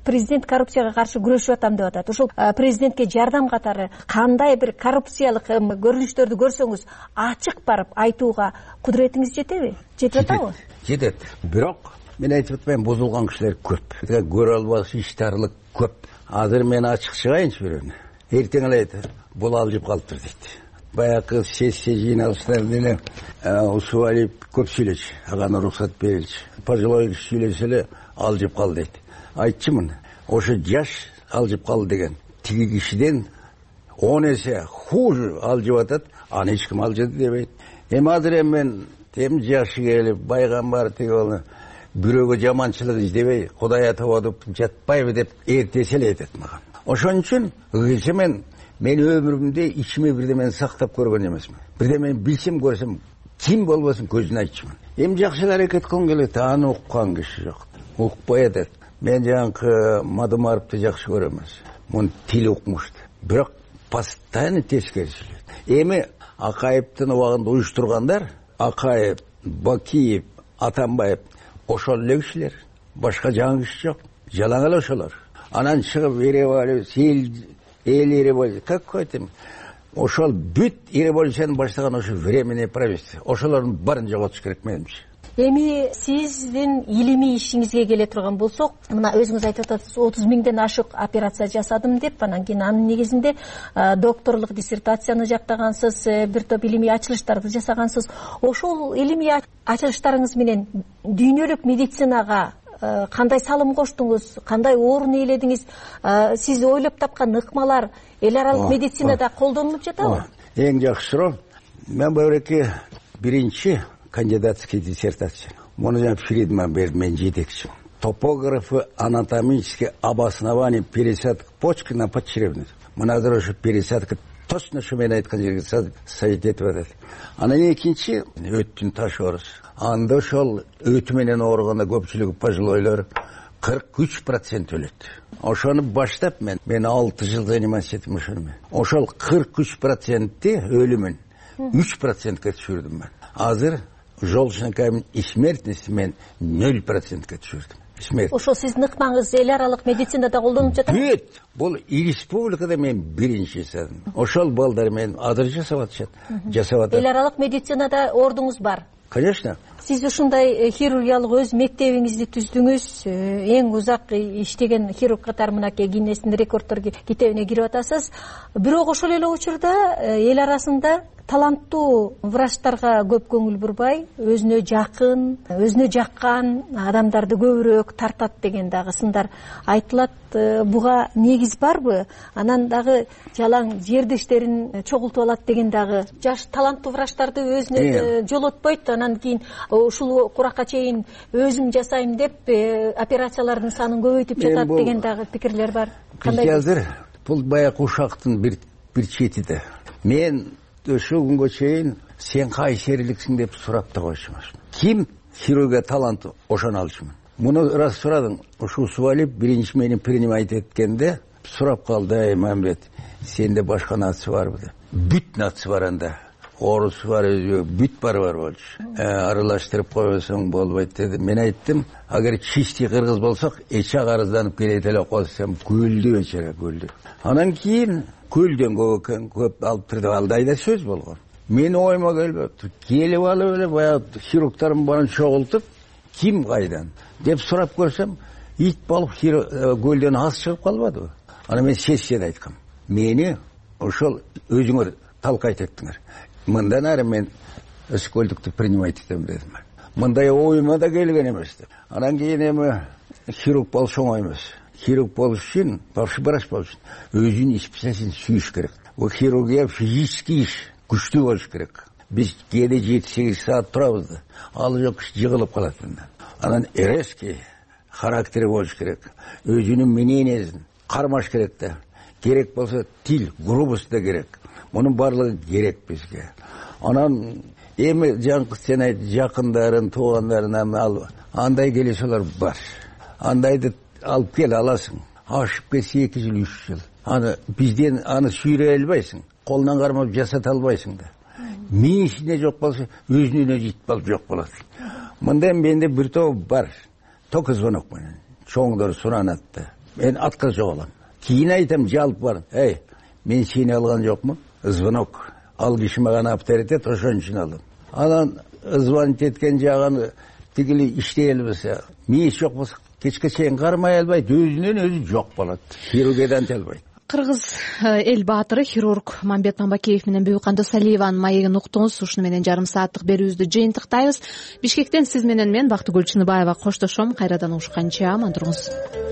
Speaker 13: президент коррупцияга каршы күрөшүп атам деп атат. Ошол президентке жардам катары кандай бир коррупциялык көрүнүштөрдү көрсөңүз ачык барып айтууга кудуретиңиз жетеби? Жетип атабы?
Speaker 3: Жетет. Бирок мен айтып атпайм, бузулган кишилер көп. Көрө албагыс иштарлык көп. Азыр мен ачык чыгайынчы бирөөнө. Эртең эле айтат, бул алжып калыптыр дейт. Баягы сессия жыйналыштарында эле Усубалиев көп сүйлөчү, ага уруксат берилчи. Пожилой киши сүйлөсө эле алжып калды дейт. Айтчымын, ошо жаш алжып калды деген тиги кишиден он эсе хуже алжып атат, аны эч ким алжыды дебейт. Эми азыр эми мен эми жашы келип, байгамбар тиги болду, бирөөгө жаманчылык издебей, Кудай атабадып жатпайбы деп эртесе эле айтат мага. Ошон үчүн ылгыйса мен мен өмүрүмдө ичиме бирдемени сактап көргөн эмесмин. Бирдемени билсем, көрсөм, ким болбосун көзүнө айтчымын. Эми жакшы эле аракет кылгым келет, аны уккан киши жок. Укпай атат. Мен жанкы Мадымаровду жакшы көрөм. Мун тили укмушту. Бирок постоянно тескери сүйлөйт. Эми Акаевдин убагында уюштургандар, Акаев, Бакиев, Атамбаев ошол эле кишилер. Башка жаңы киши жок. Жалаң эле ошолор. Анан чыгып Еревали, Сел, Эл Еревали, как айтам? Ошол бүт революцияны баштаган ошо временное правительство. Ошолордун баарын жоготуш керек менимче.
Speaker 13: Эми сиздин илимий ишиңизге келе турган болсок, мына өзүңүз айтып атасыз, отуз миңден ашык операция жасадым деп, анан кийин анын негизинде докторлук диссертацияны жактагансыз, бир топ илимий ачылыштарды жасагансыз. Ошол илимий ачылыштарыңыз менен дүйнөлүк медицинага кандай салым коштуңуз, кандай орун ээледиңиз? Сиз ойлоп тапкан ыкмалар эл аралык медицинада колдонулуп жатабы?
Speaker 3: Эң жакшы суроо. Мен бөреке биринчи кандидатский диссертация. Муну жана Фридман берди, мен жетекчи. Топографы анатомические обоснования пересадки почки на подчерепную. Мына азыр ошо пересадка точно ушу мен айткан жерге совет этип атат. Анан экинчи өттүн таш оорусу. Анда ошол өтү менен ооруганда көпчүлүгү пожилойлор кырк үч процент өлөт. Ошону баштап мен мен алты жыл заниматься этим ошону. Ошол кырк үч процентти өлүмүн үч процентке түшүрдүм мен. Азыр желчный камень и смертность мен ноль процентке түшүрдүм. Смерть.
Speaker 13: Ошол сиздин ыкмаңыз эл аралык медицинада колдонулуп жатат?
Speaker 3: Бүт. Бул и республикада мен биринчи жасадым. Ошол балдар мен азыр жасап атышат. Жасап атат.
Speaker 13: Эл аралык медицинада ордуңуз бар?
Speaker 3: Конечно.
Speaker 13: Сиз ушундай хирургиялык өз мектебиңизди түздүңүз, эң узак иштеген хирург катары мынакей Гиннестин рекорддор китебине кирип атасыз. Бирок ошол эле учурда эл арасында таланттуу врачтарга көп көңүл бурбай, өзүнө жакын, өзүнө жаккан адамдарды көбүрөөк тартат деген дагы сындар айтылат. Буга негиз барбы? Анан дагы жалаң жердештерин чогултуп алат деген дагы жаш таланттуу врачтарды өзүнө жолотпойт. Анан кийин ушул куракка чейин өзүм жасайм деп операциялардын санын көбөйтүп жатат деген дагы пикирлер бар.
Speaker 3: Кандай? Азыр бул баягы ушактын бир бир четиде. Мен ошол күнгө чейин сен кайсерликсиң деп сурап да койчумун. Ким хирургия таланты ошону алчумун. Муну раз сурадым. Ушу Усубалиев биринчи мени принимать эткенде сурап калды, ай Мамбет, сенде башка нация барбы деп. Бүт нация бар анда. Орусу бар, өзбек, бүт бар бар болчу. Аралаштырып койсоң болбойт деди. Мен айттым, агар чистый кыргыз болсок, эче арызданып келет эле койсом, көлдү бечара, көлдү. Анан кийин көлдөн көп көп алып турду, алдай да сөз болгон. Мен ойма келбептир. Келип алып эле баягы хирургтарым барын чогултуп, ким кайдан деп сурап көрсөм, ит болуп көлдөн аз чыгып калбадыбы? Ана мен сессияда айткам. Мени ошол өзүңөр талкайт эттиңер. Мындан ары мен өскөлдүктү принимать этем дедим. Мындай оюма да келген эмес деп. Анан кийин эми хирург болуш оңой эмес. Хирург болуш үчүн, башкы врач болуш үчүн өзүнүн специалистин сүйүш керек. Бул хирургия физический иш, күчтүү болуш керек. Биз кээде жети сегиз саат турабыз да, ал жок жыгылып калат мындан. Анан резкий характери болуш керек. Өзүнүн мнениесин кармаш керек да. Керек болсо тил, грубость да керек. Мунун барлыгы керек бизге. Анан эми жаңы сен айт, жакындарын, туугандарынан ал андай келесолор бар. Андайды алып кел аласың. Ашып кетсе эки жыл, үч жыл. Аны бизден аны сүйрөй албайсың. Колунан кармап жасата албайсың да. Миңишине жок болсо, өзүнө жетип алып жок болот. Мындан менде бир топ бар. Только звонок менен. Чоңдор суранат да. мен отказ алам. Кейін айтам жалпы бар. Эй, мен сені алған жоқпын? Звонок. Ал киши маған авторитет етет, ошон үчүн алдым. Анан звонить еткен жаганы тигили иштей албаса, мээси жок болсо кечке чейин кармай албайт, өзүнөн өзү жок болот. Хирургиядан албайт.
Speaker 1: Кыргыз эл баатыры хирург Мамбет Мамбакеев менен Бүйүкканды Салиеванын маегин уктуңуз. Ушуну менен жарым сааттык берүүбүздү жыйынтыктайбыз. Бишкектен сиз менен мен Бактыгүл Чыныбаева коштошом. Кайрадан угушканча аман туруңуз.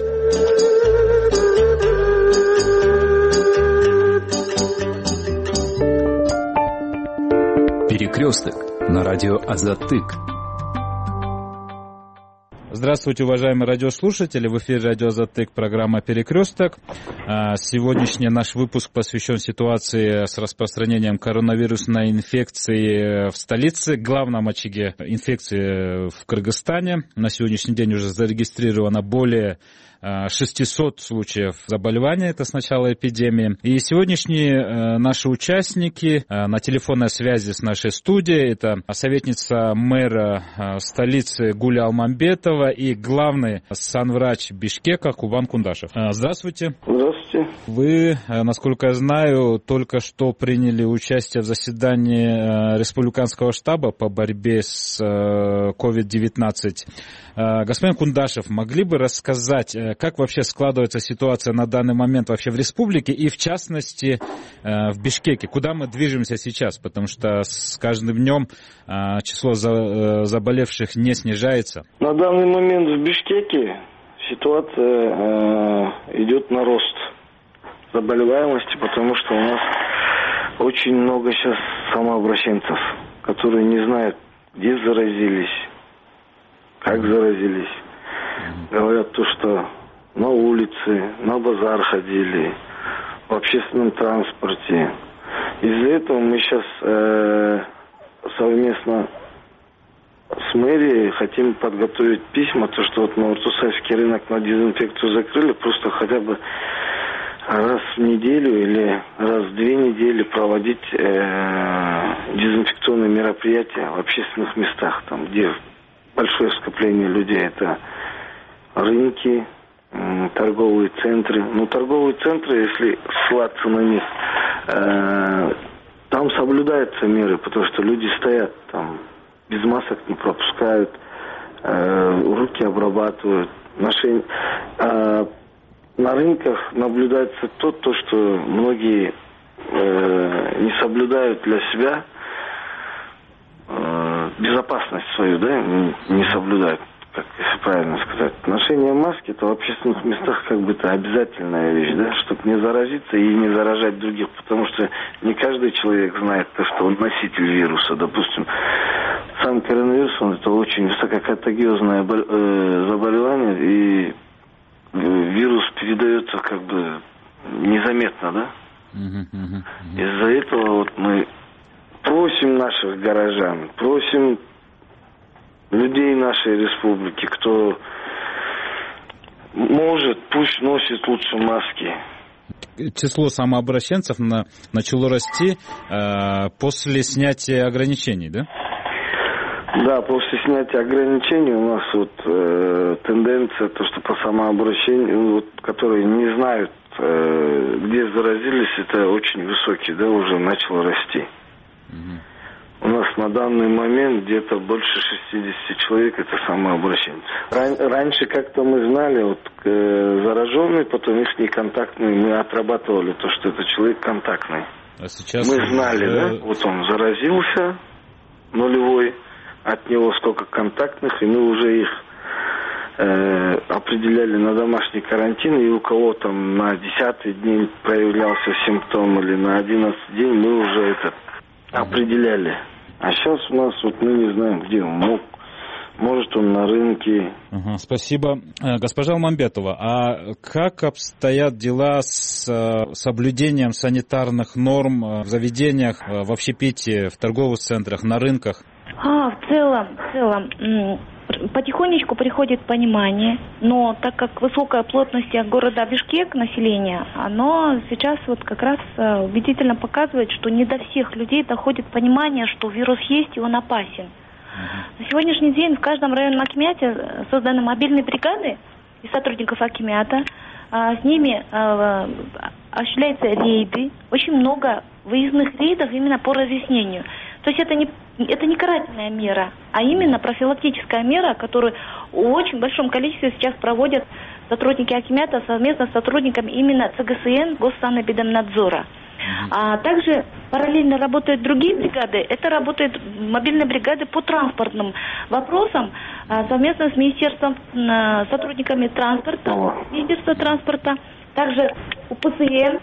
Speaker 14: Перекресток на радио Азаттык.
Speaker 15: Здравствуйте, уважаемые радиослушатели. В эфире радио Азаттык, программа «Перекресток». Сегодняшний наш выпуск посвящен ситуации с распространением коронавирусной инфекции в столице, главном очаге инфекции в Кыргызстане. На сегодняшний день уже зарегистрировано более шестисот случаев заболевания, это с начала эпидемии. И сегодняшние наши участники на телефонной связи с нашей студией — это советница мэра столицы Гуля Алмамбетова и главный санврач Бишкека Кубан Кундашев. Здравствуйте.
Speaker 16: Здравствуйте.
Speaker 15: Вы, насколько я знаю, только что приняли участие в заседании республиканского штаба по борьбе с ковид девятнадцать. Господин Кундашев, могли бы рассказать, как вообще складывается ситуация на данный момент вообще в республике и, в частности, в Бишкеке? Куда мы движемся сейчас? Потому что с каждым днем число заболевших не снижается.
Speaker 16: На данный момент в Бишкеке ситуация идет на рост заболеваемости, потому что у нас очень много сейчас самообращенцев, которые не знают, где заразились, как заразились. Говорят то, что на улице, на базар ходили, в общественном транспорте. Из-за этого мы сейчас э, совместно с мэрией хотим подготовить письма, то, что вот Новотусайский рынок на дезинфекцию закрыли, просто хотя бы раз в неделю или раз в две недели проводить э, дезинфекционные мероприятия в общественных местах, там, где большое скопление людей. Это рынки, торговые центры. Ну, торговые центры, если ссылаться на них, э, там соблюдаются меры, потому что люди стоят там, без масок не пропускают, э, руки обрабатывают. Наши, э, на рынках наблюдается то, то что многие э, не соблюдают для себя э, безопасность свою, да, не, не соблюдают, как если правильно сказать. Ношение маски — это в общественных местах как бы это обязательная вещь, да, чтобы не заразиться и не заражать других, потому что не каждый человек знает то, что он носитель вируса. Допустим, сам коронавирус, он это очень высококонтагиозное заболевание, и вирус передается как бы незаметно, да. Из-за этого вот мы просим наших горожан, просим людей нашей республики, кто может, пусть носит лучше маски.
Speaker 15: Число самообращенцев на, начало расти э, после снятия ограничений, да?
Speaker 16: Да, после снятия ограничений у нас вот э, тенденция, то, что по самообращению, вот, которые не знают, э, где заразились, это очень высокий, да, уже начал расти. У нас на данный момент где-то больше шестьдесят человек — это самообращенцы. Ран, раньше как-то мы знали, вот э, зараженный, потом их неконтактный, мы отрабатывали то, что это человек контактный.
Speaker 15: А сейчас
Speaker 16: мы знали, уже... да, вот он заразился, нулевой, от него сколько контактных, и мы уже их э, определяли на домашний карантин, и у кого там на десятый день проявлялся симптом или на одиннадцатый день, мы уже это определяли. А сейчас у нас вот мы не знаем, где он мог. Может, он на рынке.
Speaker 15: Ага, спасибо. Госпожа Алмамбетова, а как обстоят дела с соблюдением санитарных норм в заведениях, в общепите, в торговых центрах, на рынках?
Speaker 17: А, в целом, в целом, потихонечку приходит понимание, но так как высокая плотность города Бишкек населения, оно сейчас вот как раз убедительно показывает, что не до всех людей доходит понимание, что вирус есть и он опасен. На сегодняшний день в каждом районном акимате созданы мобильные бригады и сотрудников акимата, а, с ними а, осуществляются рейды, очень много выездных рейдов именно по разъяснению. То есть это не, это не карательная мера, а именно профилактическая мера, которую в очень большом количестве сейчас проводят сотрудники акимата совместно с сотрудниками именно ЦГСН, Госсанэпидемнадзора. А также параллельно работают другие бригады. Это работают мобильные бригады по транспортным вопросам совместно с министерством, сотрудниками транспорта, министерства транспорта. Также УПСН,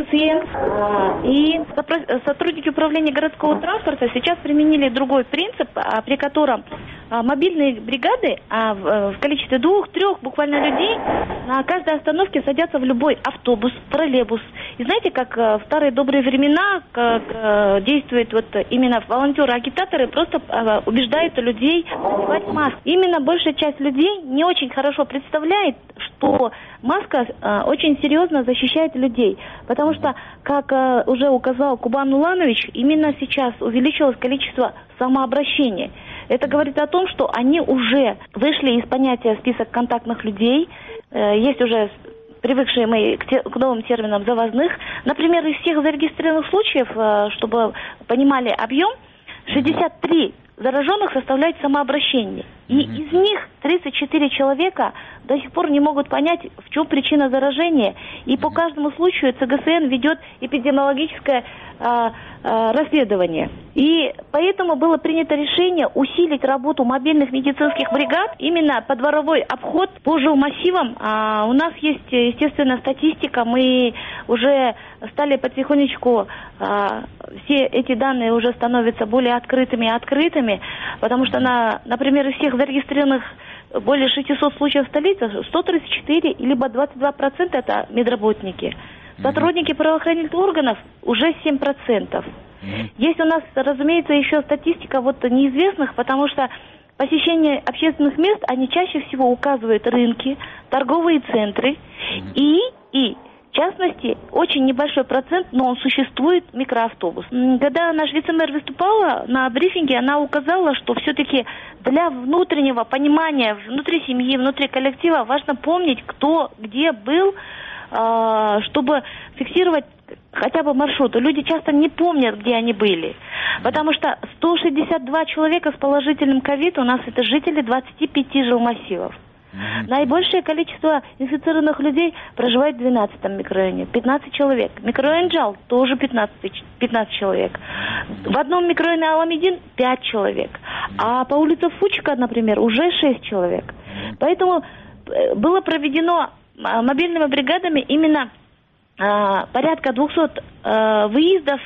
Speaker 17: УПСН и сотрудники управления городского транспорта сейчас применили другой принцип, при котором мобильные бригады в количестве двух-трех буквально людей на каждой остановке садятся в любой автобус, троллейбус. И знаете, как в старые добрые времена, как действуют вот именно волонтеры-агитаторы, просто убеждают людей надевать маску. Именно большая часть людей не очень хорошо представляет, что маска очень серьезно защищает людей. Потому что, как уже указал Кубан Уланович, именно сейчас увеличилось количество самообращений. Это говорит о том, что они уже вышли из понятия список контактных людей. Есть уже привыкшие мы к, те, к новым терминам завозных. Например, из всех зарегистрированных случаев, чтобы понимали объем, шестьдесят три зараженных составляют самообращение. И mm-hmm. из них тридцать четыре человека до сих пор не могут понять, в чем причина заражения. И mm-hmm. по каждому случаю ЦГСН ведет эпидемиологическое а, а, расследование. И поэтому было принято решение усилить работу мобильных медицинских бригад именно по дворовой обход по жилмассивам. А, у нас есть, естественно, статистика. Мы уже стали потихонечку, а, все эти данные уже становятся более открытыми и открытыми, потому что, на, например, из всех зарегистрированных более шестисот случаев в столице, сто тридцать четыре, либо двадцать два процента это медработники. Сотрудники правоохранительных органов уже семь процентов. Есть у нас, разумеется, еще статистика вот неизвестных, потому что посещение общественных мест, они чаще всего указывают рынки, торговые центры и, и в частности, очень небольшой процент, но он существует, микроавтобус. Когда наш вице-мэр выступала на брифинге, она указала, что все-таки для внутреннего понимания, внутри семьи, внутри коллектива важно помнить, кто где был, чтобы фиксировать хотя бы маршруты. Люди часто не помнят, где они были. Потому что сто шестьдесят два человека с положительным ковид у нас это жители двадцати пяти жилмассивов. Mm-hmm. Наибольшее количество инфицированных людей проживает в двенадцатом микрорайоне. пятнадцать человек. Микрорайон Джал тоже пятнадцать, пятнадцать человек. В одном микрорайоне Аламедин пять человек. А по улице Фучика, например, уже шесть человек. Поэтому было проведено мобильными бригадами именно э, порядка двухсот э, выездов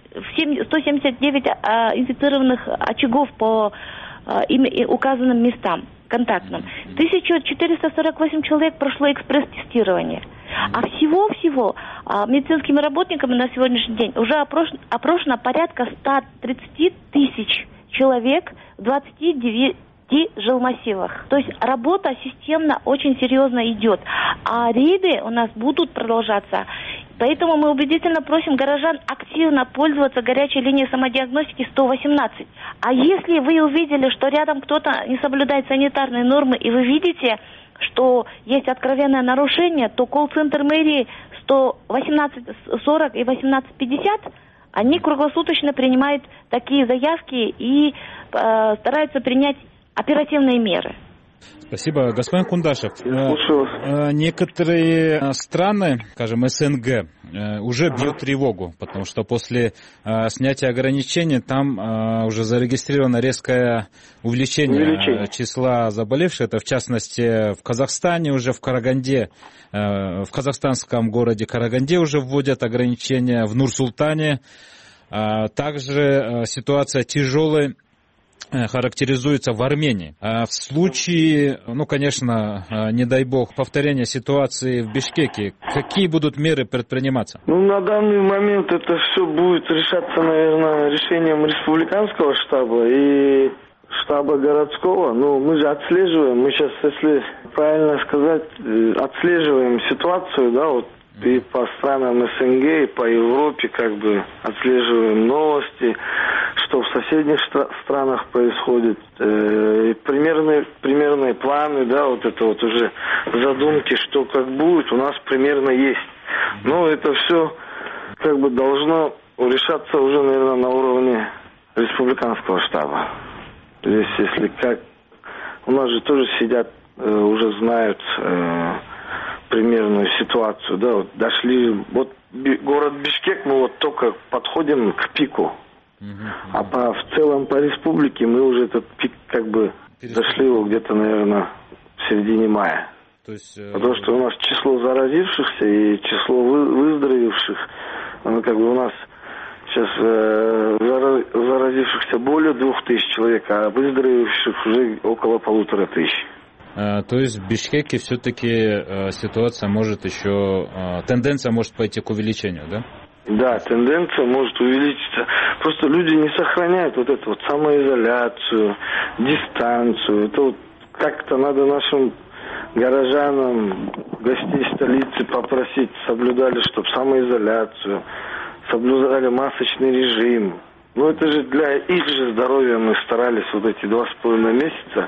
Speaker 17: в сто семьдесят девять э, инфицированных очагов по э, им, указанным местам контактным. тысяча четыреста сорок восемь человек прошло экспресс-тестирование. А всего-всего э, медицинскими работниками на сегодняшний день уже опрошено, опрошено порядка ста тридцати тысяч человек в двадцати девяти жилмассивах. То есть работа системно очень серьезно идет. А рейды у нас будут продолжаться. Поэтому мы убедительно просим горожан активно пользоваться горячей линией самодиагностики сто восемнадцать. А если вы увидели, что рядом кто-то не соблюдает санитарные нормы, и вы видите, что есть откровенное нарушение, то колл-центр мэрии сто восемнадцать сорок и восемнадцать пятьдесят, они круглосуточно принимают такие заявки и э, стараются принять оперативные меры.
Speaker 15: Спасибо. Господин Кундашев, э, некоторые страны, скажем, СНГ, э, уже бьют тревогу, потому что после э, снятия ограничений там э, уже зарегистрировано резкое увеличение, увеличение числа заболевших. Это, в частности, в Казахстане уже, в Караганде, э, в казахстанском городе Караганде уже вводят ограничения, в Нур-Султане. Э, также э, ситуация тяжелая характеризуется в Армении. В случае, ну, конечно, не дай бог, повторения ситуации в Бишкеке, какие будут меры предприниматься?
Speaker 16: Ну, на данный момент это все будет решаться, наверное, решением республиканского штаба и штаба городского. Ну, мы же отслеживаем, мы сейчас, если правильно сказать, отслеживаем ситуацию, да, вот, и по странам СНГ, и по Европе, как бы, отслеживаем новости, что что в соседних странах происходит. Э, примерные, примерные планы, да, вот это вот уже задумки, что как будет, у нас примерно есть. Но это все как бы должно решаться уже, наверное, на уровне республиканского штаба. Здесь, если как... У нас же тоже сидят, э, уже знают э, примерную ситуацию, да, вот дошли... Вот би, город Бишкек, мы вот только подходим к пику. А по, в целом по республике мы уже этот пик как бы дошли его где-то, наверное, в середине мая. То есть, э... Потому что у нас число заразившихся и число вы, выздоровевших, оно как бы у нас сейчас э, заразившихся более двух тысяч человек, а выздоровевших уже около полутора тысяч.
Speaker 15: А, то есть в Бишкеке все-таки э, ситуация может еще, э, тенденция может пойти к увеличению, да?
Speaker 16: Да, тенденция может увеличиться. Просто люди не сохраняют вот эту вот самоизоляцию, дистанцию. Это вот как-то надо нашим горожанам, гостей столицы попросить, соблюдали, чтобы самоизоляцию, соблюдали масочный режим. Ну это же для их же здоровья мы старались вот эти два с половиной месяца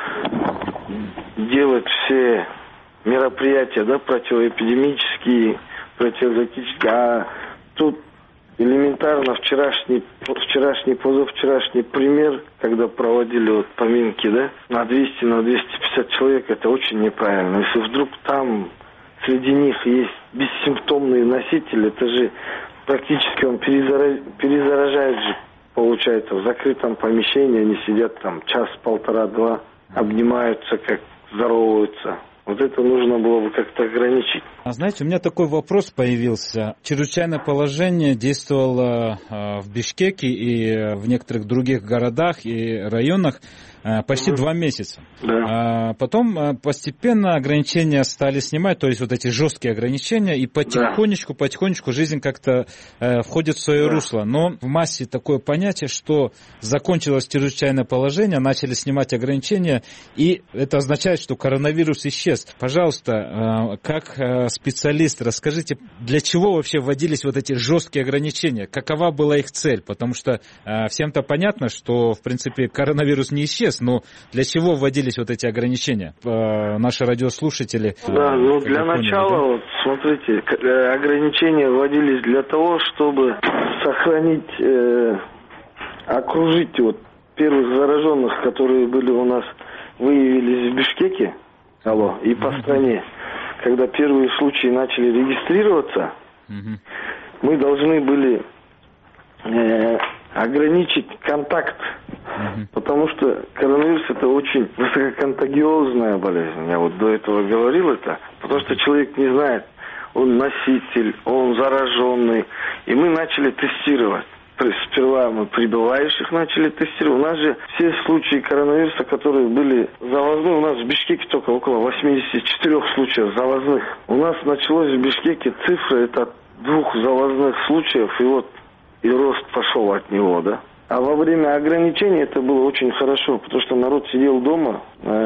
Speaker 16: делать все мероприятия, да, противоэпидемические, противозатические. А тут элементарно вчерашний, вчерашний, позавчерашний пример, когда проводили вот поминки, да, на двести, на двести пятьдесят человек, это очень неправильно. Если вдруг там среди них есть бессимптомные носители, это же практически он перезараж... перезаражает же, получается, в закрытом помещении, они сидят там час, полтора, два, обнимаются, как здороваются. Вот это нужно было бы как-то ограничить.
Speaker 15: А знаете, у меня такой вопрос появился. Чрезвычайное положение действовало э, в Бишкеке и в некоторых других городах и районах э, почти mm-hmm. два месяца.
Speaker 16: Да.
Speaker 15: А потом э, постепенно ограничения стали снимать, то есть вот эти жесткие ограничения, и потихонечку, да. потихонечку жизнь как-то э, входит в свое да. русло. Но в массе такое понятие, что закончилось чрезвычайное положение, начали снимать ограничения, и это означает, что коронавирус исчез. Пожалуйста, как специалист, расскажите, для чего вообще вводились вот эти жесткие ограничения? Какова была их цель? Потому что всем-то понятно, что, в принципе, коронавирус не исчез, но для чего вводились вот эти ограничения? Наши радиослушатели...
Speaker 16: Да, ну для начала, да? вот смотрите, ограничения вводились для того, чтобы сохранить, э, окружить вот первых зараженных, которые были у нас, выявились в Бишкеке, Алло, и по mm-hmm. стране, когда первые случаи начали регистрироваться, mm-hmm. мы должны были э, ограничить контакт, mm-hmm. потому что коронавирус это очень высококонтагиозная болезнь. Я вот до этого говорил это, потому что человек не знает, он носитель, он зараженный, и мы начали тестировать. Сперва мы прибывающих начали тестировать. У нас же все случаи коронавируса, которые были завозные, у нас в Бишкеке только около восемьдесят четыре случаев завозных. У нас началось в Бишкеке цифра, это от двух завозных случаев, и вот и рост пошел от него, да. А во время ограничений это было очень хорошо, потому что народ сидел дома,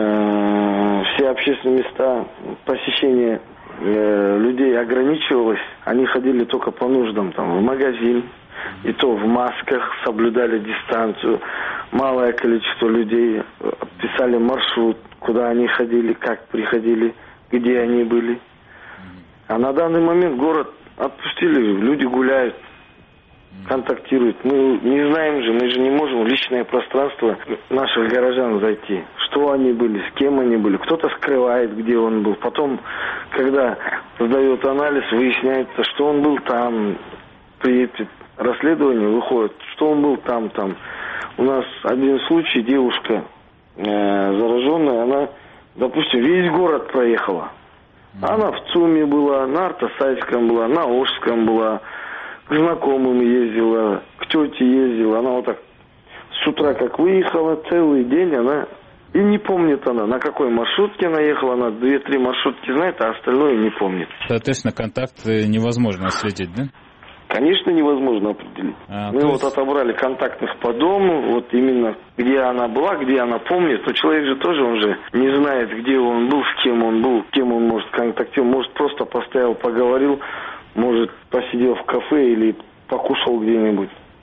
Speaker 16: все общественные места, посещение людей ограничивалось, они ходили только по нуждам, там, в магазин, и то в масках, соблюдали дистанцию. Малое количество людей писали маршрут, куда они ходили, как приходили, где они были. А на данный момент город отпустили, люди гуляют, контактируют. Мы не знаем же, мы же не можем в личное пространство наших горожан зайти. Что они были, с кем они были. Кто-то скрывает, где он был. Потом, когда сдает анализ, выясняется, что он был там, при расследовании выходит, что он был там, там. У нас один случай, девушка э, зараженная, она, допустим, весь город проехала. Она в ЦУМе была, на Артасайском была, на Ожском была, к знакомым ездила, к тете ездила. Она вот так с утра как выехала, целый день она... И не помнит она, на какой маршрутке она ехала, она две-три маршрутки знает, а остальное не помнит.
Speaker 15: Соответственно, контакт невозможно отследить, да?
Speaker 16: Конечно, невозможно определить. А, Мы вот есть... отобрали контактных по дому, вот именно где она была, где она помнит. Но человек же тоже, он же не знает, где он был, с кем он был, с кем он может контактировать. Может, просто постоял, поговорил, может, посидел в кафе или покушал где-нибудь.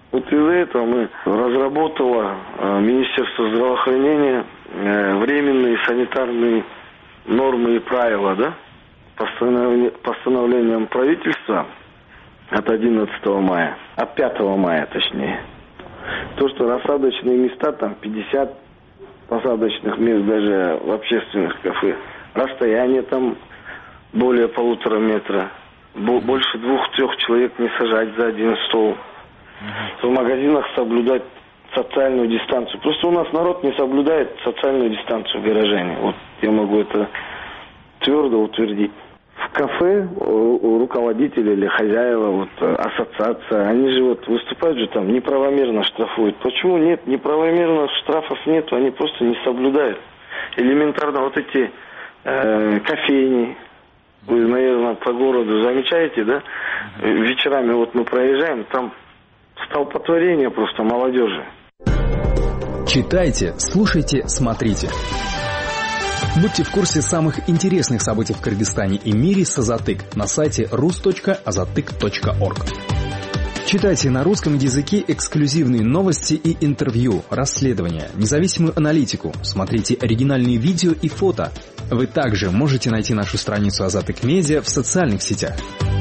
Speaker 16: Вот из-за этого мы разработало Министерство здравоохранения временные санитарные нормы и правила, да, постановлением правительства от одиннадцатого мая, от пятого мая точнее. То, что рассадочные места, там пятьдесят посадочных мест даже в общественных кафе, расстояние там более полутора метра, больше двух-трех человек не сажать за один стол. В магазинах соблюдать социальную дистанцию. Просто у нас народ не соблюдает социальную дистанцию в выражении. Вот я могу это твердо утвердить. В кафе у руководителя или хозяева, вот, ассоциация, они же вот выступают же там, неправомерно штрафуют. Почему нет? Неправомерно штрафов нет, они просто не соблюдают. Элементарно вот эти э, кофейни, вы, наверное, по городу замечаете, да? Вечерами вот мы проезжаем, там столпотворение просто молодежи.
Speaker 14: Читайте, слушайте, смотрите. Будьте в курсе самых интересных событий в Кыргызстане и мире с Азатык на сайте рус точка азатык точка орг. Читайте на русском языке эксклюзивные новости и интервью, расследования, независимую аналитику, смотрите оригинальные видео и фото. Вы также можете найти нашу страницу Азатык Медиа в социальных сетях.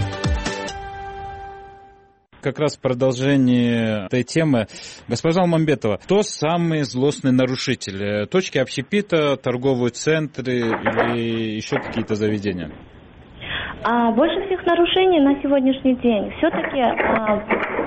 Speaker 15: Как раз в продолжении этой темы. Госпожа Алмамбетова, кто самый злостный нарушитель? Точки общепита, торговые центры или еще какие-то заведения?
Speaker 17: А, больше всех нарушений на сегодняшний день все-таки а,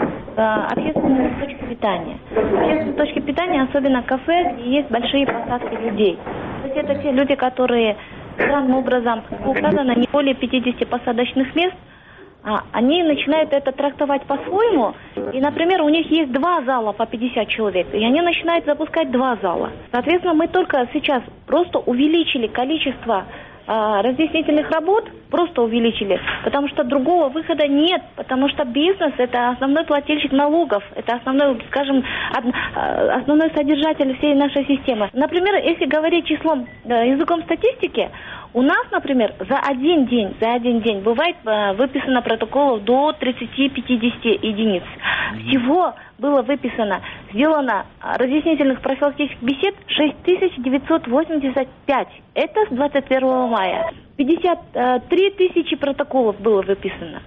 Speaker 17: а, общественные точки питания. Общественные точки питания, особенно кафе, где есть большие посадки людей. То есть это те люди, которые странным образом указано не более пятидесяти посадочных мест, а, они начинают это трактовать по-своему. И, например, у них есть два зала по пятьдесят человек, и они начинают запускать два зала. Соответственно, мы только сейчас просто увеличили количество разъяснительных работ, просто увеличили, потому что другого выхода нет, потому что бизнес — это основной плательщик налогов, это основной, скажем, основной содержатель всей нашей системы. Например, если говорить числом, языком статистики, у нас, например, за один день, за один день бывает выписано протоколов до тридцати-пятидесяти единиц. Всего было выписано, сделано разъяснительных профилактических бесед шесть тысяч девятьсот восемьдесят пять. Это с двадцать первого мая. пятьдесят три тысячи протоколов было выписано.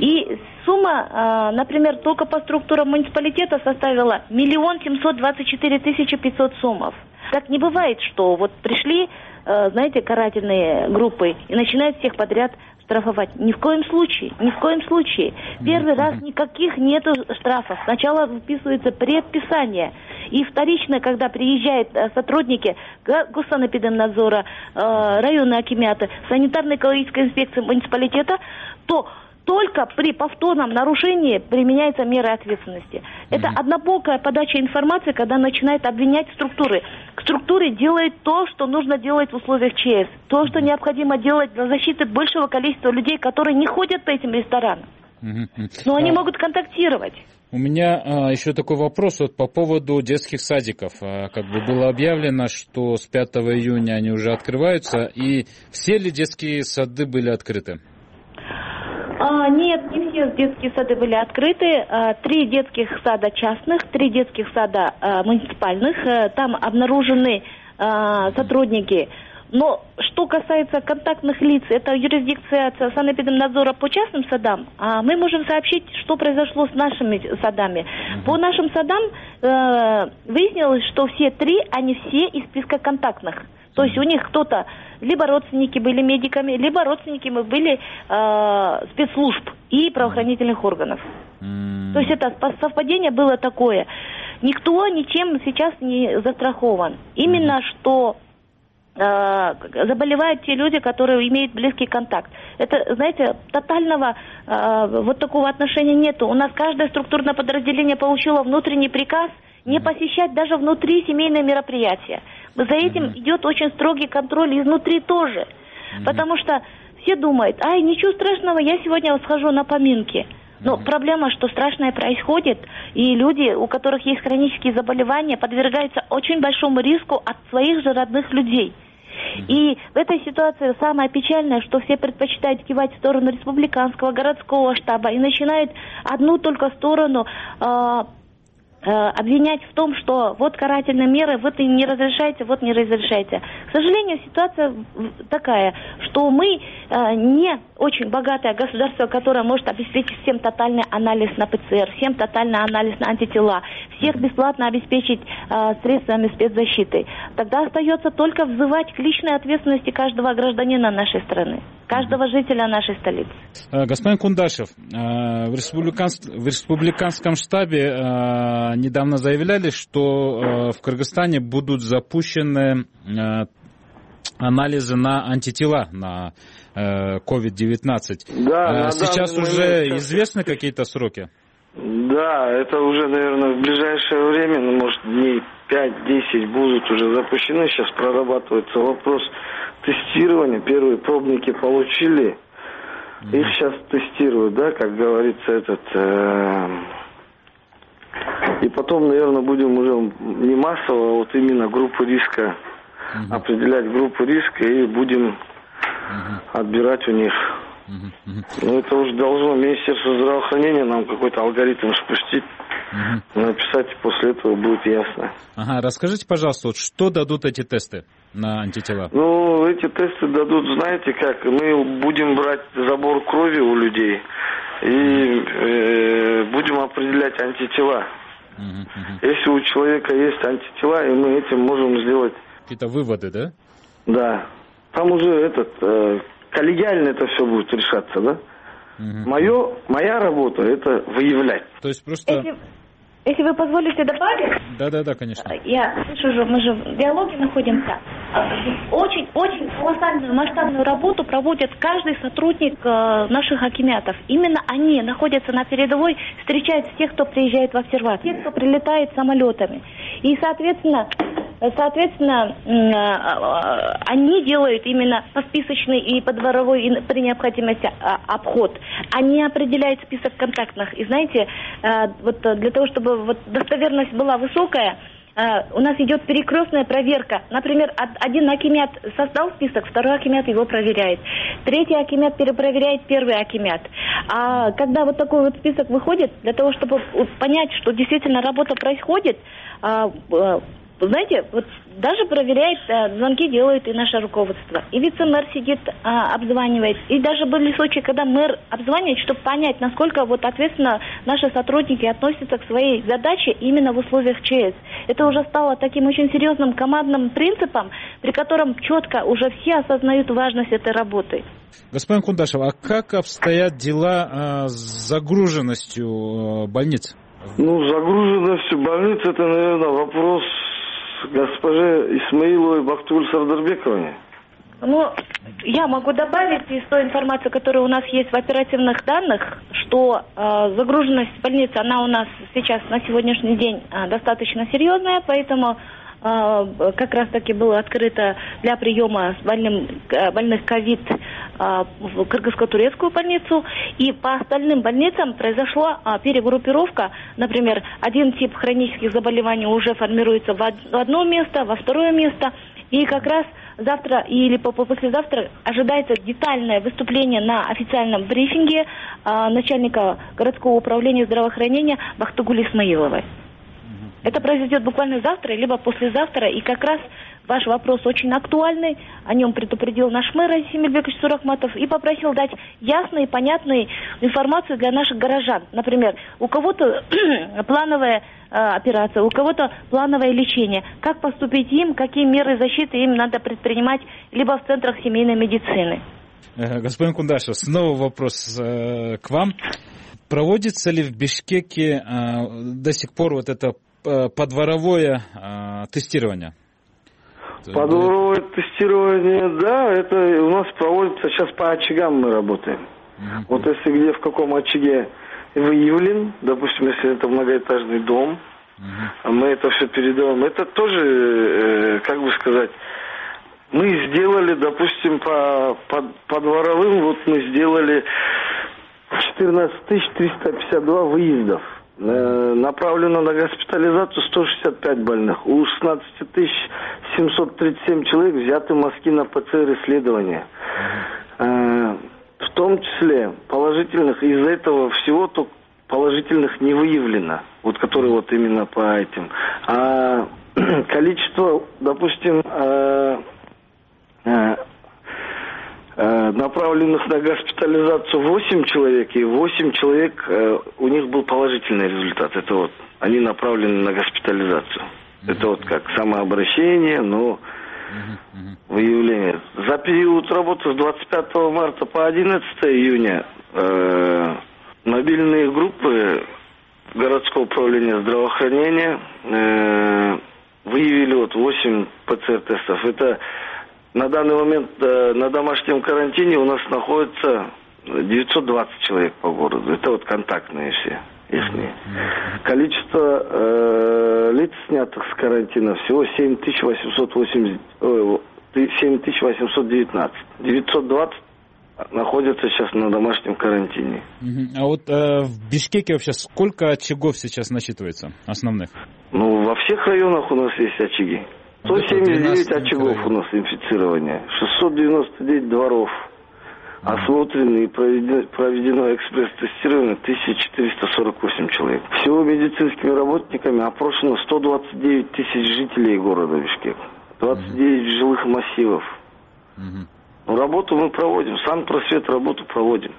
Speaker 17: И сумма, например, только по структурам муниципалитета составила миллион семьсот двадцать четыре тысячи пятьсот сомов. Так не бывает, что вот пришли, знаете, карательные группы и начинают всех подряд штрафовать. Ни в коем случае, ни в коем случае. Первый раз никаких нету штрафов. Сначала выписывается предписание. И вторично, когда приезжают сотрудники Госсанэпидемнадзора, районные акимяты, санитарно-экологической инспекции муниципалитета, то только при повторном нарушении применяется мера ответственности. Это однобокая подача информации, когда начинают обвинять структуры. Структуры делают то, что нужно делать в условиях ЧС. То, что необходимо делать для защиты большего количества людей, которые не ходят по этим ресторанам. Но они могут контактировать.
Speaker 15: У меня а, еще такой вопрос вот по поводу детских садиков. А, как бы было объявлено, что с пятого июня они уже открываются. И все ли детские сады были открыты?
Speaker 17: А, нет, не все детские сады были открыты. А, три детских сада частных, три детских сада а, муниципальных. А, там обнаружены а, сотрудники. Но что касается контактных лиц, это юрисдикция санэпидемнадзора по частным садам. А мы можем сообщить, что произошло с нашими садами. Uh-huh. По нашим садам э, выяснилось, что все три, они все из списка контактных. То есть у них кто-то, либо родственники были медиками, либо родственники мы были э, спецслужб и правоохранительных органов. Mm. То есть это совпадение было такое. Никто ничем сейчас не застрахован. Именно mm. что э, заболевают те люди, которые имеют близкий контакт. Это, знаете, тотального э, вот такого отношения нету. У нас каждое структурное подразделение получило внутренний приказ не посещать даже внутри семейные мероприятия. За этим mm-hmm. идет очень строгий контроль изнутри тоже. Mm-hmm. Потому что все думают, ай, ничего страшного, я сегодня схожу на поминки. Но mm-hmm. проблема, что страшное происходит, и люди, у которых есть хронические заболевания, подвергаются очень большому риску от своих же родных людей. Mm-hmm. И в этой ситуации самое печальное, что все предпочитают кивать в сторону республиканского, городского штаба и начинают одну только сторону э, обвинять в том, что вот карательные меры, вот и не разрешайте, вот не разрешайте. К сожалению, ситуация такая, что мы не очень богатое государство, которое может обеспечить всем тотальный анализ на ПЦР, всем тотальный анализ на антитела, всех бесплатно обеспечить средствами спецзащиты. Тогда остается только взывать к личной ответственности каждого гражданина нашей страны, каждого жителя нашей столицы.
Speaker 15: Господин Кундашев, в республиканском, в республиканском штабе недавно заявляли, что в Кыргызстане будут запущены анализы на антитела на ковид девятнадцать.
Speaker 16: Да,
Speaker 15: сейчас уже известны какие-то сроки?
Speaker 16: Да, это уже, наверное, в ближайшее время, ну, может, дней пять-десять будут уже запущены. Сейчас прорабатывается вопрос тестирования. Первые пробники получили. Mm-hmm. Их сейчас тестируют, да, как говорится, этот... Э- и потом, наверное, будем уже не массово, а вот именно группу риска, mm-hmm. определять группу риска и будем mm-hmm. отбирать у них. Uh-huh. Ну, это уже должно Министерство здравоохранения нам какой-то алгоритм спустить, uh-huh. написать, и после этого будет ясно.
Speaker 15: Ага, расскажите, пожалуйста, вот что дадут эти тесты на антитела?
Speaker 16: Ну, эти тесты дадут, знаете как, мы будем брать забор крови у людей и э, будем определять антитела. Uh-huh. Uh-huh. Если у человека есть антитела, и мы этим можем сделать...
Speaker 15: Какие-то выводы, да?
Speaker 16: Да. Там уже этот... Э, коллегиально это все будет решаться, да? Угу. Мое, моя работа это выявлять.
Speaker 15: То есть просто...
Speaker 17: Если, если вы позволите добавить...
Speaker 15: Да, да, да, конечно.
Speaker 17: Я слышу же, мы же в диалоге находимся. Очень-очень колоссальную масштабную работу проводит каждый сотрудник наших акимятов. Именно они находятся на передовой, встречают всех, кто приезжает в обсервацию, тех, кто прилетает самолетами. И, соответственно, соответственно, они делают именно посписочный и подворовой и при необходимости обход. Они определяют список контактных. И знаете, вот для того, чтобы вот достоверность была высокая, у нас идет перекрестная проверка. Например, один акимят создал список, второй акимят его проверяет. Третий акимят перепроверяет первый акимят. А когда вот такой вот список выходит, для того, чтобы понять, что действительно работа происходит, знаете, вот даже проверяет, звонки делает и наше руководство. И вице-мэр сидит, а, обзванивает. И даже были случаи, когда мэр обзванивает, чтобы понять, насколько вот ответственно наши сотрудники относятся к своей задаче именно в условиях ЧС. Это уже стало таким очень серьезным командным принципом, при котором четко уже все осознают важность этой работы.
Speaker 15: Господин Кундашев, а как обстоят дела а, с загруженностью а, больниц?
Speaker 16: Ну, загруженностью больниц это, наверное, вопрос госпоже Исмаиловой Бактыгуль Сардырбековне.
Speaker 17: Ну, я могу добавить из той информации, которая у нас есть в оперативных данных, что э, загруженность больницы, она у нас сейчас на сегодняшний день э, достаточно серьезная, поэтому э, как раз-таки было открыто для приема с больным, э, больных ковид э, в кыргызско-турецкую больницу, и по остальным больницам произошла э, перегруппировка. Например, один тип хронических заболеваний уже формируется в одно место, во второе место, и как раз завтра или послезавтра ожидается детальное выступление на официальном брифинге э, начальника городского управления здравоохранения Бактыгуль Исмаиловой. Это произойдет буквально завтра, либо послезавтра, и как раз ваш вопрос очень актуальный, о нем предупредил наш мэр Азизим Эльбекович Сурахматов и попросил дать ясную и понятную информацию для наших горожан. Например, у кого-то плановая э, операция, у кого-то плановое лечение. Как поступить им, какие меры защиты им надо предпринимать, либо в центрах семейной медицины.
Speaker 15: Господин Кундашев, снова вопрос э, к вам. Проводится ли в Бишкеке э, до сих пор вот это подворовое э, тестирование?
Speaker 16: Подворовое тестирование, да, это у нас проводится сейчас по очагам мы работаем. Mm-hmm. Вот если где в каком очаге выявлен, допустим, если это многоэтажный дом, mm-hmm. мы это все передаем. Это тоже, э, как бы сказать, мы сделали, допустим, по, по, по дворовым, вот мы сделали четырнадцать тысяч триста пятьдесят два выездов. Направлено на госпитализацию сто шестьдесят пять больных. У шестнадцать тысяч семьсот тридцать семь человек взяты мазки на ПЦР-исследования. Mm-hmm. В том числе положительных из-за этого всего то положительных не выявлено, вот которые вот именно по этим. А количество, допустим, э, э, э, направленных на госпитализацию восемь человек, и восемь человек, э, у них был положительный результат. Это вот, они направлены на госпитализацию. Mm-hmm. Это вот как самообращение, но mm-hmm. выявление. За период работы с двадцать пятого марта по одиннадцатого июня э, мобильные группы городского управления здравоохранения э, выявили вот восемь ПЦР-тестов. Это на данный момент э, на домашнем карантине у нас находится девятьсот двадцать человек по городу. Это вот контактные все. Ихние. Количество э, лиц, снятых с карантина, всего семь тысяч восемьсот восемьдесят, семь тысяч восемьсот девятнадцать. девятьсот двадцать находятся сейчас на домашнем карантине.
Speaker 15: А вот э, в Бишкеке вообще сколько очагов сейчас насчитывается основных?
Speaker 16: Ну, во всех районах у нас есть очаги. сто семьдесят девять очагов у нас инфицирования, шестьсот девяносто девять дворов. Осмотрено и проведено, проведено экспресс-тестирование тысяча четыреста сорок восемь человек. Всего медицинскими работниками опрошено сто двадцать девять тысяч жителей города Бишкек. двадцать девять mm-hmm. жилых массивов. Mm-hmm. Работу мы проводим, сам просвет работу проводим.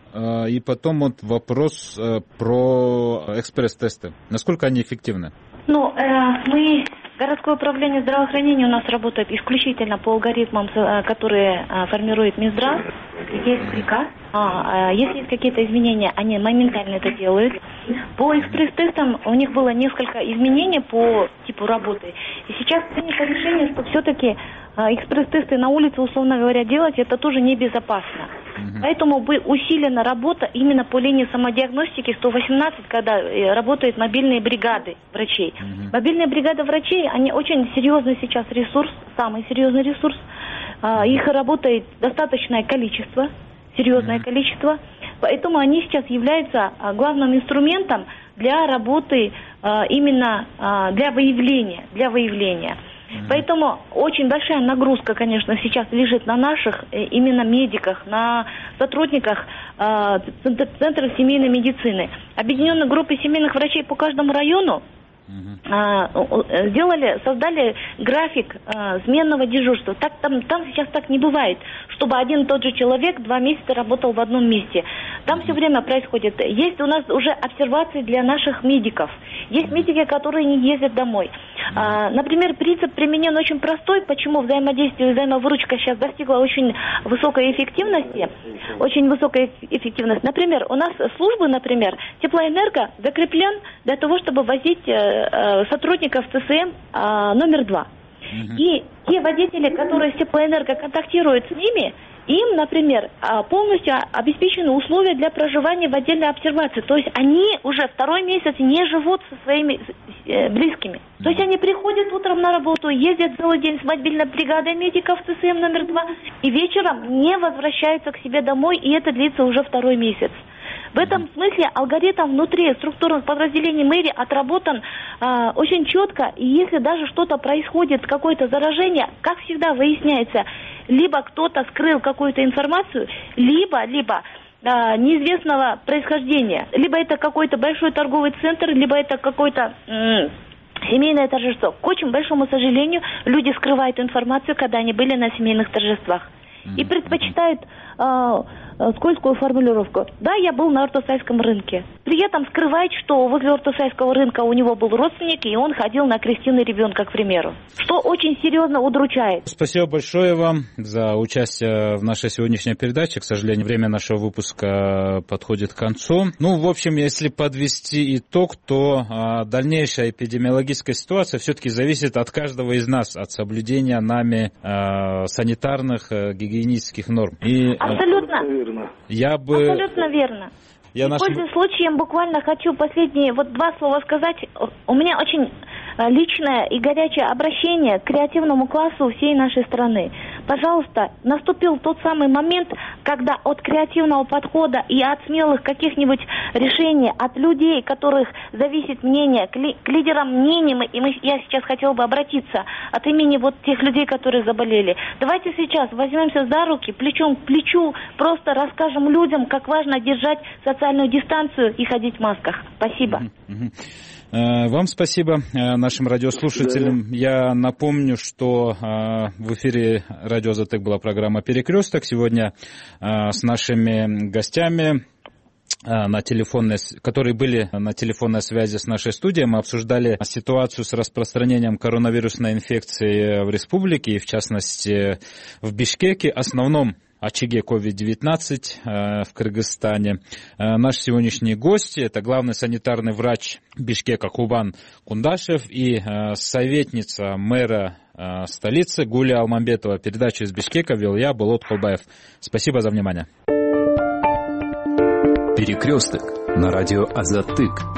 Speaker 15: И потом вот вопрос про экспресс-тесты. Насколько они эффективны?
Speaker 17: Ну, э, мы... Городское управление здравоохранения у нас работает исключительно по алгоритмам, которые формирует Минздрав. Есть приказ. А, если есть какие-то изменения, они моментально это делают. По экспресс-тестам у них было несколько изменений по типу работы. И сейчас принято решение, что все-таки экспресс-тесты на улице, условно говоря, делать, это тоже небезопасно. Mm-hmm. Поэтому будет усилена работа именно по линии самодиагностики сто восемнадцать, когда работают мобильные бригады врачей. Mm-hmm. Мобильные бригады врачей, они очень серьезный сейчас ресурс, самый серьезный ресурс. Их работает достаточное количество, серьезное mm-hmm. количество. Поэтому они сейчас являются главным инструментом для работы именно для выявления, для выявления. Mm-hmm. Поэтому очень большая нагрузка, конечно, сейчас лежит на наших именно медиках, на сотрудниках э, центров семейной медицины. Объединенные группы семейных врачей по каждому району э, сделали, создали график э, сменного дежурства. Так, там, там сейчас так не бывает, чтобы один и тот же человек два месяца работал в одном месте. Там все время происходит. Есть у нас уже обсервации для наших медиков. Есть медики, которые не ездят домой. А, например, принцип применен очень простой. Почему взаимодействие и взаимовыручка сейчас достигла очень высокой эффективности? Очень высокой эффективности. Например, у нас службы, например, теплоэнерго закреплен для того, чтобы возить э, э, сотрудников ЦСМ э, номер два. И те водители, которые с теплоэнерго контактируют с ними, им, например, полностью обеспечены условия для проживания в отдельной обсервации. То есть они уже второй месяц не живут со своими близкими. То есть они приходят утром на работу, ездят целый день с мобильной бригадой медиков ЦСМ номер два и вечером не возвращаются к себе домой, и это длится уже второй месяц. В этом смысле алгоритм внутри структурных подразделений мэрии отработан э, очень четко, и если даже что-то происходит, какое-то заражение, как всегда выясняется, либо кто-то скрыл какую-то информацию, либо, либо э, неизвестного происхождения, либо это какой-то большой торговый центр, либо это какой-то э, семейное торжество. К очень большому сожалению, люди скрывают информацию, когда они были на семейных торжествах, и предпочитают э, скользкую формулировку. Да, я был на Ортосайском рынке. При этом скрывает, что возле Ортосайского рынка у него был родственник, и он ходил на крестины ребенка, к примеру. Что очень серьезно удручает.
Speaker 15: Спасибо большое вам за участие в нашей сегодняшней передаче. К сожалению, время нашего выпуска подходит к концу. Ну, в общем, если подвести итог, то а, дальнейшая эпидемиологическая ситуация все-таки зависит от каждого из нас, от соблюдения нами а, санитарных, а, гигиенических норм. И,
Speaker 17: Абсолютно.
Speaker 15: Я бы...
Speaker 17: Абсолютно верно.
Speaker 15: Я
Speaker 17: и
Speaker 15: наш...
Speaker 17: пользуясь случаем, буквально хочу последние вот два слова сказать. У меня очень личное и горячее обращение к креативному классу всей нашей страны. пожалуйста, наступил тот самый момент, когда от креативного подхода и от смелых каких-нибудь решений, от людей, которых зависит мнение, к, ли, к лидерам мнений, и мы, я сейчас хотела бы обратиться от имени вот тех людей, которые заболели. Давайте сейчас возьмемся за руки, плечом к плечу, просто расскажем людям, как важно держать социальную дистанцию и ходить в масках. Спасибо.
Speaker 15: Вам спасибо, нашим радиослушателям. Я напомню, что в эфире радио «Азатык» была программа «Перекресток». Сегодня с нашими гостями, на телефонной, которые были на телефонной связи с нашей студией, мы обсуждали ситуацию с распространением коронавирусной инфекции в республике, и в частности в Бишкеке, основном очаге ковид девятнадцать э, в Кыргызстане. Э, наш сегодняшний гость — это главный санитарный врач Бишкека Кубан Кундашев и э, советница мэра э, столицы Гулия Алмамбетова. Передачу из Бишкека вел я, Болот Колбаев. Спасибо за внимание.
Speaker 14: Перекресток на радио Азатык.